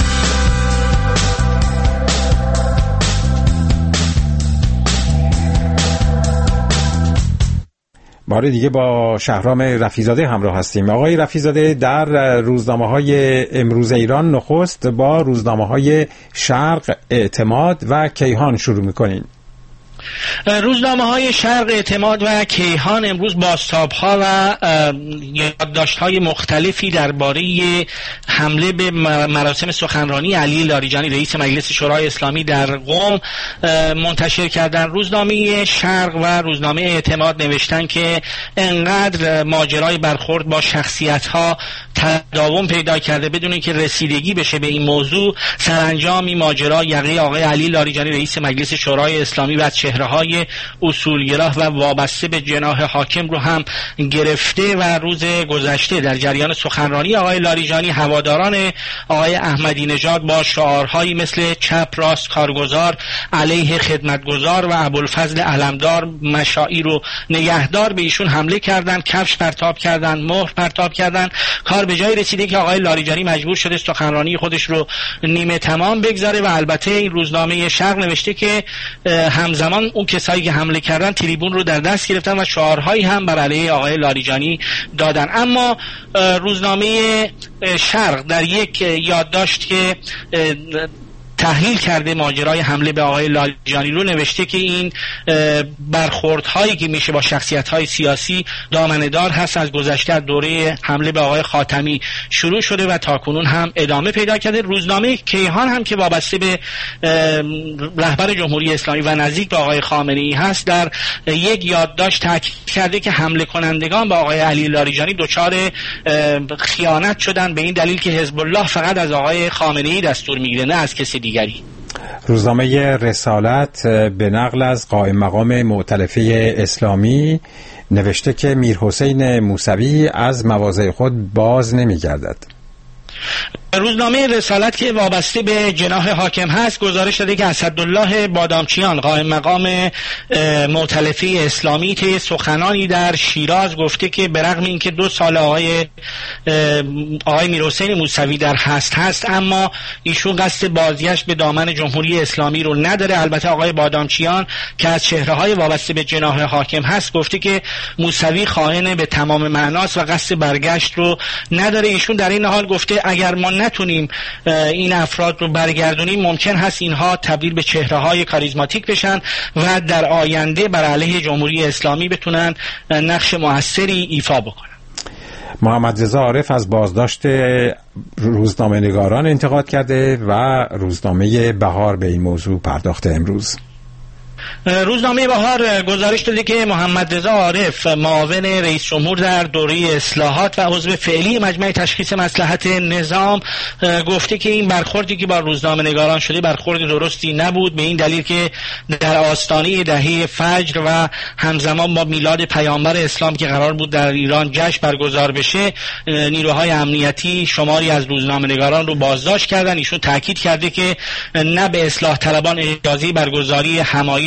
بار دیگه با شهرام رفیزاده همراه هستیم. آقای رفیزاده، در روزنامه‌های امروز ایران نخست با روزنامه‌های شرق، اعتماد و کیهان شروع می‌کنین. روزنامه‌های شرق، اعتماد و کیهان امروز بازتاب‌ها و یادداشت‌های مختلفی درباره حمله به مراسم سخنرانی علی لاریجانی رئیس مجلس شورای اسلامی در قم منتشر کردن. روزنامه شرق و روزنامه اعتماد نوشتن که انقدر ماجرای برخورد با شخصیت‌ها تداوم پیدا کرده بدون اینکه رسیدگی بشه به این موضوع، سرانجام این ماجرا یقه آقای علی لاریجانی رئیس مجلس شورای اسلامی و چهره‌های اصولگرا و وابسته به جناح حاکم رو هم گرفته و روز گذشته در جریان سخنرانی آقای لاریجانی هواداران آقای احمدی نژاد با شعارهایی مثل چپ راست کارگزار، علیه خدمتگزار و ابوالفضل علمدار مشاعر و نگهدار به ایشون حمله کردند، کفش پرتاب کردند، مهر پرتاب کردند. کار به جای رسیده که آقای لاریجانی مجبور شده سخنرانی خودش رو نیمه تمام بگذاره و البته این روزنامه شرق نوشته که همزمان اون کسایی که حمله کردن تریبون رو در دست گرفتن و شعارهایی هم بر علیه آقای لاریجانی دادن. اما روزنامه شرق در یک یادداشت که تحلیل کرده ماجرای حمله به آقای لاریجانی رو نوشته که این برخوردهایی که میشه با شخصیت‌های سیاسی دامنه‌دار هست، از گذشته از دوره حمله به آقای خاتمی شروع شده و تاکنون هم ادامه پیدا کرده. روزنامه کیهان هم که وابسته به رهبر جمهوری اسلامی و نزدیک به آقای خامنه‌ای هست در یک یادداشت تاکید کرده که حمله کنندگان به آقای علی لاریجانی دچار خیانت شدن به این دلیل که حزب الله فقط از آقای خامنه‌ای دستور میگیره نه از کسی دیگری. روزنامه رسالت به نقل از قائم مقام مؤتلفه اسلامی نوشته که میرحسین موسوی از مواضع خود باز نمی‌گردد. روزنامه رسالت که وابسته به جناح حاکم هست گزارش داده که اسدالله بادامچیان قائم مقام مؤتلفه اسلامی طی سخنانی در شیراز گفته که به رغم اینکه 2 سال آقای میرحسین موسوی در هست اما ایشون قصد بازگشت به دامن جمهوری اسلامی رو نداره. البته آقای بادامچیان که از چهره‌های وابسته به جناح حاکم هست گفته که موسوی خائن به تمام معناست و قصد برگشت رو نداره. ایشون در این حال گفته اگر ما نتونیم این افراد رو برگردونیم ممکن هست اینها تبدیل به چهره‌های کاریزماتیک بشن و در آینده بر علیه جمهوری اسلامی بتونن نقش موثری ایفا بکنن. محمد رضا عارف از بازداشت روزنامه نگاران انتقاد کرده و روزنامه بهار به این موضوع پرداخته. امروز روزنامه بهار گزارش داده که محمد رضا عارف معاون رئیس جمهور در دوره اصلاحات و عضو فعلی مجمع تشخیص مصلحت نظام گفته که این برخوردی که با روزنامه نگاران شده برخورد درستی نبود، به این دلیل که در آستانه دهه فجر و همزمان با میلاد پیامبر اسلام که قرار بود در ایران جشن برگزار بشه نیروهای امنیتی شماری از روزنامه نگاران رو بازداشت کردن. ایشون تاکید کرده که نه به اصلاح طلبان اجازه برگزاری همایش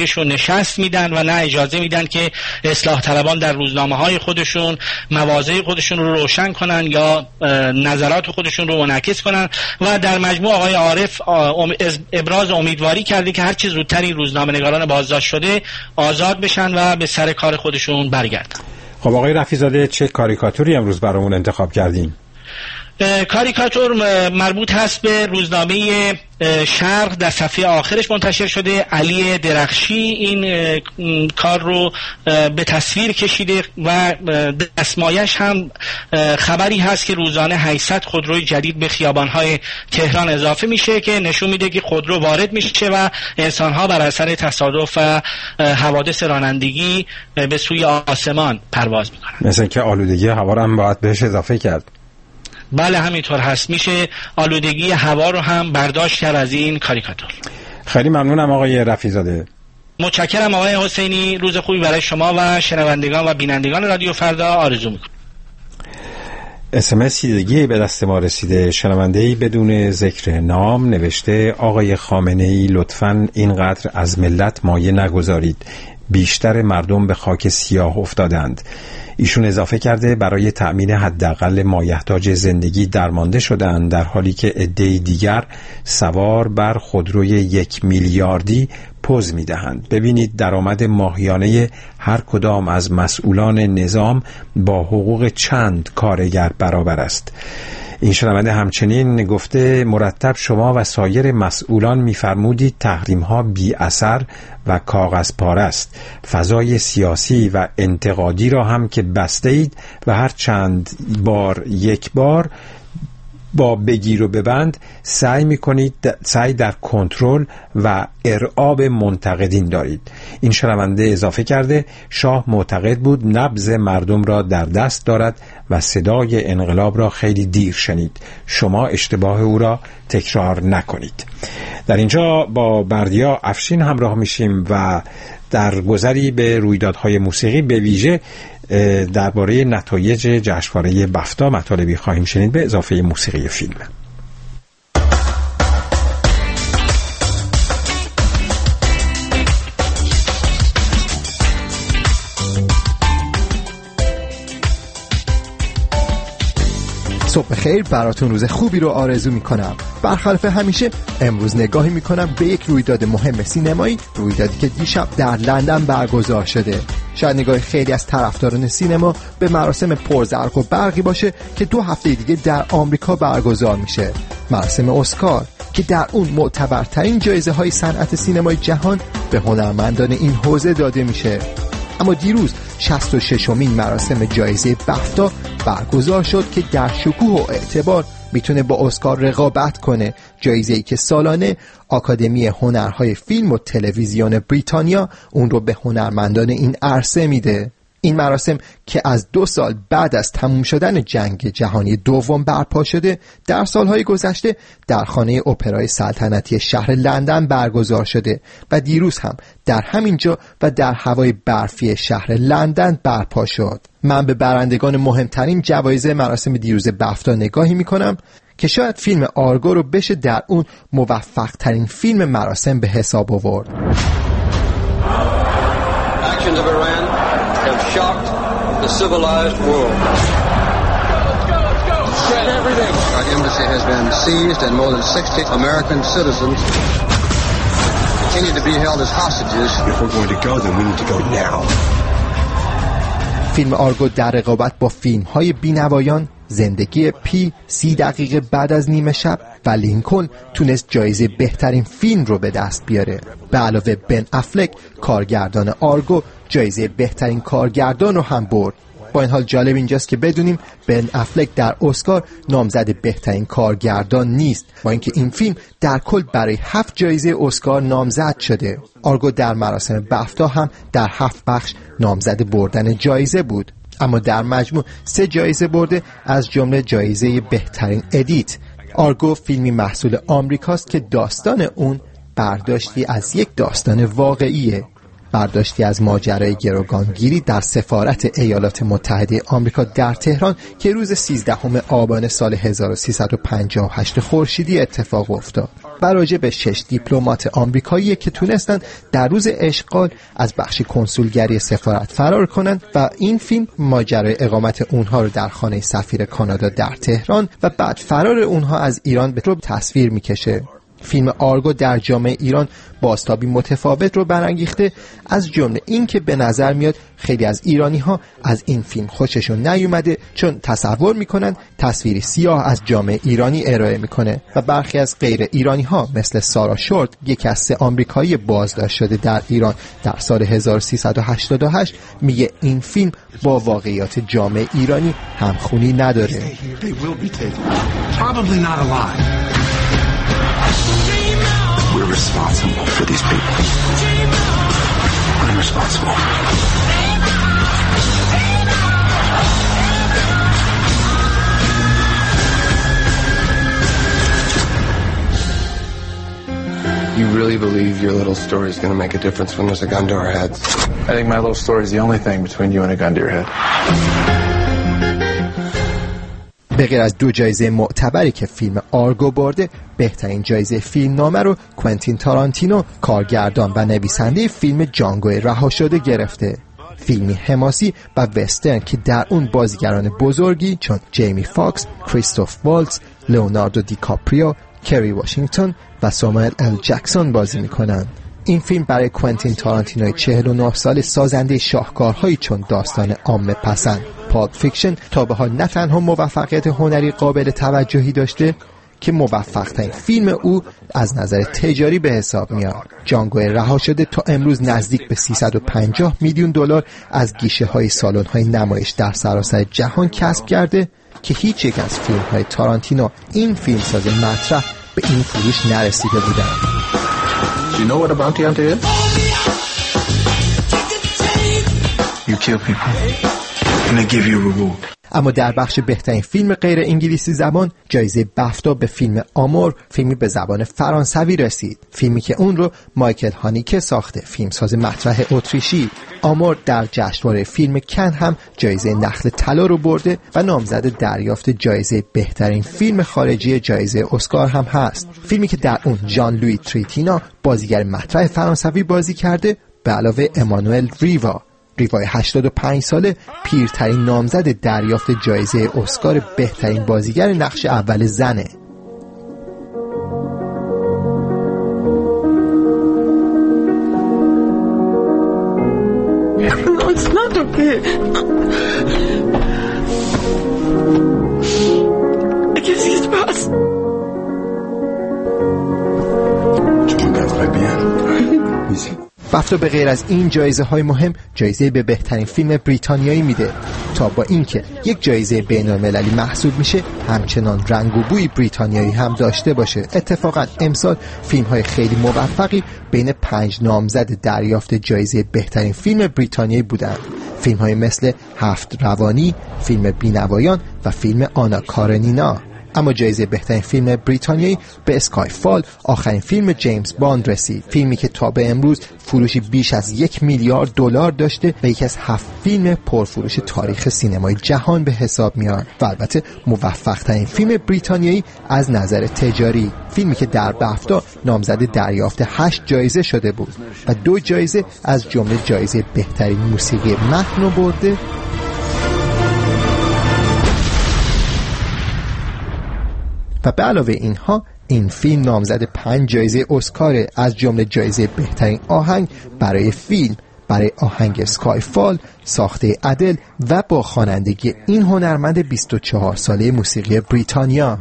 خودشون نشست میدن و نه اجازه میدن که اصلاح طلبان در روزنامه‌های خودشون مواضع خودشون رو روشن کنن یا نظرات خودشون رو منعکس کنن و در مجموع آقای عارف ابراز امیدواری کرده که هر چه زودتر این روزنامه‌نگاران بازداشت شده آزاد بشن و به سر کار خودشون برگردن. خب آقای رفیع‌زاده چه کاریکاتوری امروز برامون انتخاب کردین؟ کاریکاتور مربوط هست به روزنامه شرق، در صفحه آخرش منتشر شده. علی درخشی این کار رو به تصویر کشیده و دستمایش هم خبری هست که روزانه 800 خودروی جدید به خیابان‌های تهران اضافه میشه که نشون میده که خودرو وارد میشه و انسان‌ها بر اثر تصادف و حوادث رانندگی به سوی آسمان پرواز میکنن. مثل که آلودگی هوا رو هم باید بهش اضافه کرد. بله همینطور هست، میشه آلودگی هوا رو هم برداشت کرد از این کاریکاتور. خیلی ممنونم آقای رفیع‌زاده. متشکرم آقای حسینی. روز خوبی برای شما و شنوندگان و بینندگان رادیو فردا آرزو میکنم. SMS دیگه به دست ما رسیده. شنونده‌ای بدون ذکر نام نوشته آقای خامنه‌ای لطفاً اینقدر از ملت مایه نگذارید، بیشتر مردم به خاک سیاه افتادند. ایشون اضافه کرده برای تأمین حداقل مایحتاج زندگی درمانده شدند، در حالی که عده‌ای دیگر سوار بر خودروی 1 میلیاردی پوز می‌دهند. ببینید درآمد ماهیانه هر کدام از مسئولان نظام با حقوق چند کارگر برابر است. این شنونده همچنین گفته مرتب شما و سایر مسئولان می‌فرمودید تحریم‌ها بی اثر و کاغذ پاره است. فضای سیاسی و انتقادی را هم که بسته اید و هر چند بار یک بار با بگیر و ببند سعی در کنترل و ارعاب منتقدین دارید. این شنونده اضافه کرده شاه معتقد بود نبض مردم را در دست دارد و صدای انقلاب را خیلی دیر شنید. شما اشتباه او را تکرار نکنید. در اینجا با بردیا افشین همراه میشیم و در گذری به رویدادهای موسیقی به ویژه درباره نتایج جشنواره بفتا مطالبی خواهیم شنید به اضافه موسیقی فیلم. صبح خیر براتون، روز خوبی رو آرزو میکنم. برخلاف همیشه امروز نگاهی میکنم به یک رویداد مهم سینمایی، رویدادی که دیشب در لندن برگزار شده. شاید نگاه خیلی از طرفداران سینما به مراسم پرزرق و برقی باشه که 2 هفته دیگه در آمریکا برگزار میشه، مراسم اسکار که در اون معتبرترین جایزه های صنعت سینمای جهان به هنرمندان این حوزه داده میشه. اما دیروز 66مین مراسم جایزه بفتا برگزار شد که در شکوه و اعتبار میتونه با اسکار رقابت کنه، جایزه‌ای که سالانه آکادمی هنرهای فیلم و تلویزیون بریتانیا اون رو به هنرمندان این عرصه میده. این مراسم که از 2 سال بعد از تموم شدن جنگ جهانی دوم برپا شده، در سالهای گذشته در خانه اپرای سلطنتی شهر لندن برگزار شده و دیروز هم در همین جا و در هوای برفی شهر لندن برپا شد. من به برندگان مهمترین جوایز مراسم دیروز بفتا نگاهی میکنم که شاید فیلم آرگو رو بشه در اون موفق ترین فیلم مراسم به حساب آورد. Shocked the civilized world. Our embassy has been seized and more than 60 American citizens continue to be held as hostages. If we're going to go, then we need to go now. فیلم آرگو در رقابت با فیلم‌های بی‌نوایان زندگی پی 30 دقیقه بعد از نیمه شب و لینکلن تونست جایزه بهترین فیلم رو به دست بیاره. به علاوه بن افلک کارگردان آرگو جایزه بهترین کارگردان رو هم برد. با این حال جالب اینجاست که بدونیم بن افلک در اسکار نامزد بهترین کارگردان نیست، با اینکه این فیلم در کل برای 7 جایزه اسکار نامزد شده. آرگو در مراسم بفتا هم در 7 بخش نامزد بردن جایزه بود، اما در مجموع 3 جایزه برده، از جمله جایزه بهترین ادیت. آرگو فیلمی محصول آمریکاست که داستان اون برداشتی از یک داستان واقعیه. برداشتی از ماجرای گروگانگیری در سفارت ایالات متحده آمریکا در تهران که روز 13 آبان سال 1358 خورشیدی اتفاق افتاد. راجع به 6 دیپلمات آمریکایی که تونستن در روز اشغال از بخش کنسولگری سفارت فرار کنند و این فیلم ماجرای اقامت اونها رو در خانه سفیر کانادا در تهران و بعد فرار اونها از ایران رو تصویر میکشه. فیلم آرگو در جامعه ایران بازتابی متفاوت رو برانگیخته، از جمله این که به نظر میاد خیلی از ایرانی ها از این فیلم خوششون نیومده چون تصور میکنن تصویری سیاه از جامعه ایرانی ارائه میکنه و برخی از غیر ایرانی ها مثل سارا شورت، یکی از 3 آمریکایی بازداشت شده در ایران در سال 1388 میگه این فیلم با واقعیات جامعه ایرانی همخونی نداره. We're responsible for these people. I'm responsible. You really believe your little story is going to make a difference when there's a gun to our heads? I think my little story is the only thing between you and a gun to your head. به غیر از 2 جایزه معتبری که فیلم آرگو برده، بهترین جایزه فیلمنامه رو کوئنتین تارانتینو، کارگردان و نویسنده فیلم جانگو رها شده گرفته. فیلمی حماسی و وسترن که در اون بازیگران بزرگی چون جیمی فاکس، کریستوف والتز، لئوناردو دیکاپریو، کری واشنگتن و ساموئل ال جکسون بازی میکنن. این فیلم برای کوئنتین تارانتینوی 49 ساله سازنده شاهکارهایی چون داستان عامه پسند پالپ فیکشن تا به حال نه تنها موفقیت هنری قابل توجهی داشته که موفق‌ترین فیلم او از نظر تجاری به حساب میاد. جانگو رها شده تا امروز نزدیک به 350 میلیون دلار از گیشه‌های سالن‌های نمایش در سراسر جهان کسب کرده که هیچ یک از فیلم‌های تارانتینو این فیلمساز مطرح به این فروش نرسیده بودند. Do you know what a bounty hunter is? You kill people and they give you a reward. اما در بخش بهترین فیلم غیر انگلیسی زبان جایزه بفتا به فیلم آمور، فیلمی به زبان فرانسوی رسید. فیلمی که اون رو مایکل هانیکه ساخته، فیلمساز مطرح اتریشی. آمور در جشنواره فیلم کن هم جایزه نخل طلا رو برده و نامزد دریافت جایزه بهترین فیلم خارجی جایزه اسکار هم هست. فیلمی که در اون ژان لویی تریتینا بازیگر مطرح فرانسوی بازی کرده به علاوه امانوئل ریوای 85 ساله، پیرترین نامزد دریافت جایزه اسکار بهترین بازیگر نقش اول زنه. No, it's not okay. I guess he's past. Tu regardes très bien. Ici. بفتا به غیر از این جایزه های مهم جایزه به بهترین فیلم بریتانیایی میده تا با اینکه یک جایزه بین‌المللی محسوب میشه همچنان رنگ و بوی بریتانیایی هم داشته باشه. اتفاقا امسال فیلم های خیلی موفقی بین 5 نامزد دریافت جایزه بهترین فیلم بریتانیایی بودند. فیلم های مثل 7 روانی، فیلم بینوایان و فیلم آنا کارنینا. اما جایزه بهترین فیلم بریتانیایی به اسکای فال، آخرین فیلم جیمز باند رسید. فیلمی که تا به امروز فروشی بیش از 1 میلیارد دلار داشته و یکی از 7 فیلم پرفروش تاریخ سینمای جهان به حساب میاد. و البته موفق ترین فیلم بریتانیایی از نظر تجاری، فیلمی که در بفتا نامزد دریافت 8 جایزه شده بود و 2 جایزه از جمله جایزه بهترین موسیقی متن رو برده. و به علاوه اینها این فیلم نامزد 5 جایزه اسکار، از جمله جایزه بهترین آهنگ برای فیلم، برای آهنگ اسکای فال ساخته ادل و با خوانندگی این هنرمند 24 ساله موسیقی بریتانیا.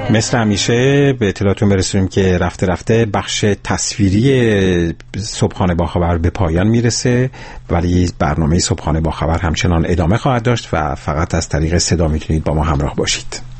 مثل همیشه به اطلاعتون برسونیم که رفته رفته بخش تصویری صبحانه با خبر به پایان میرسه، ولی برنامه صبحانه با خبر همچنان ادامه خواهد داشت و فقط از طریق صدا میتونید با ما همراه باشید.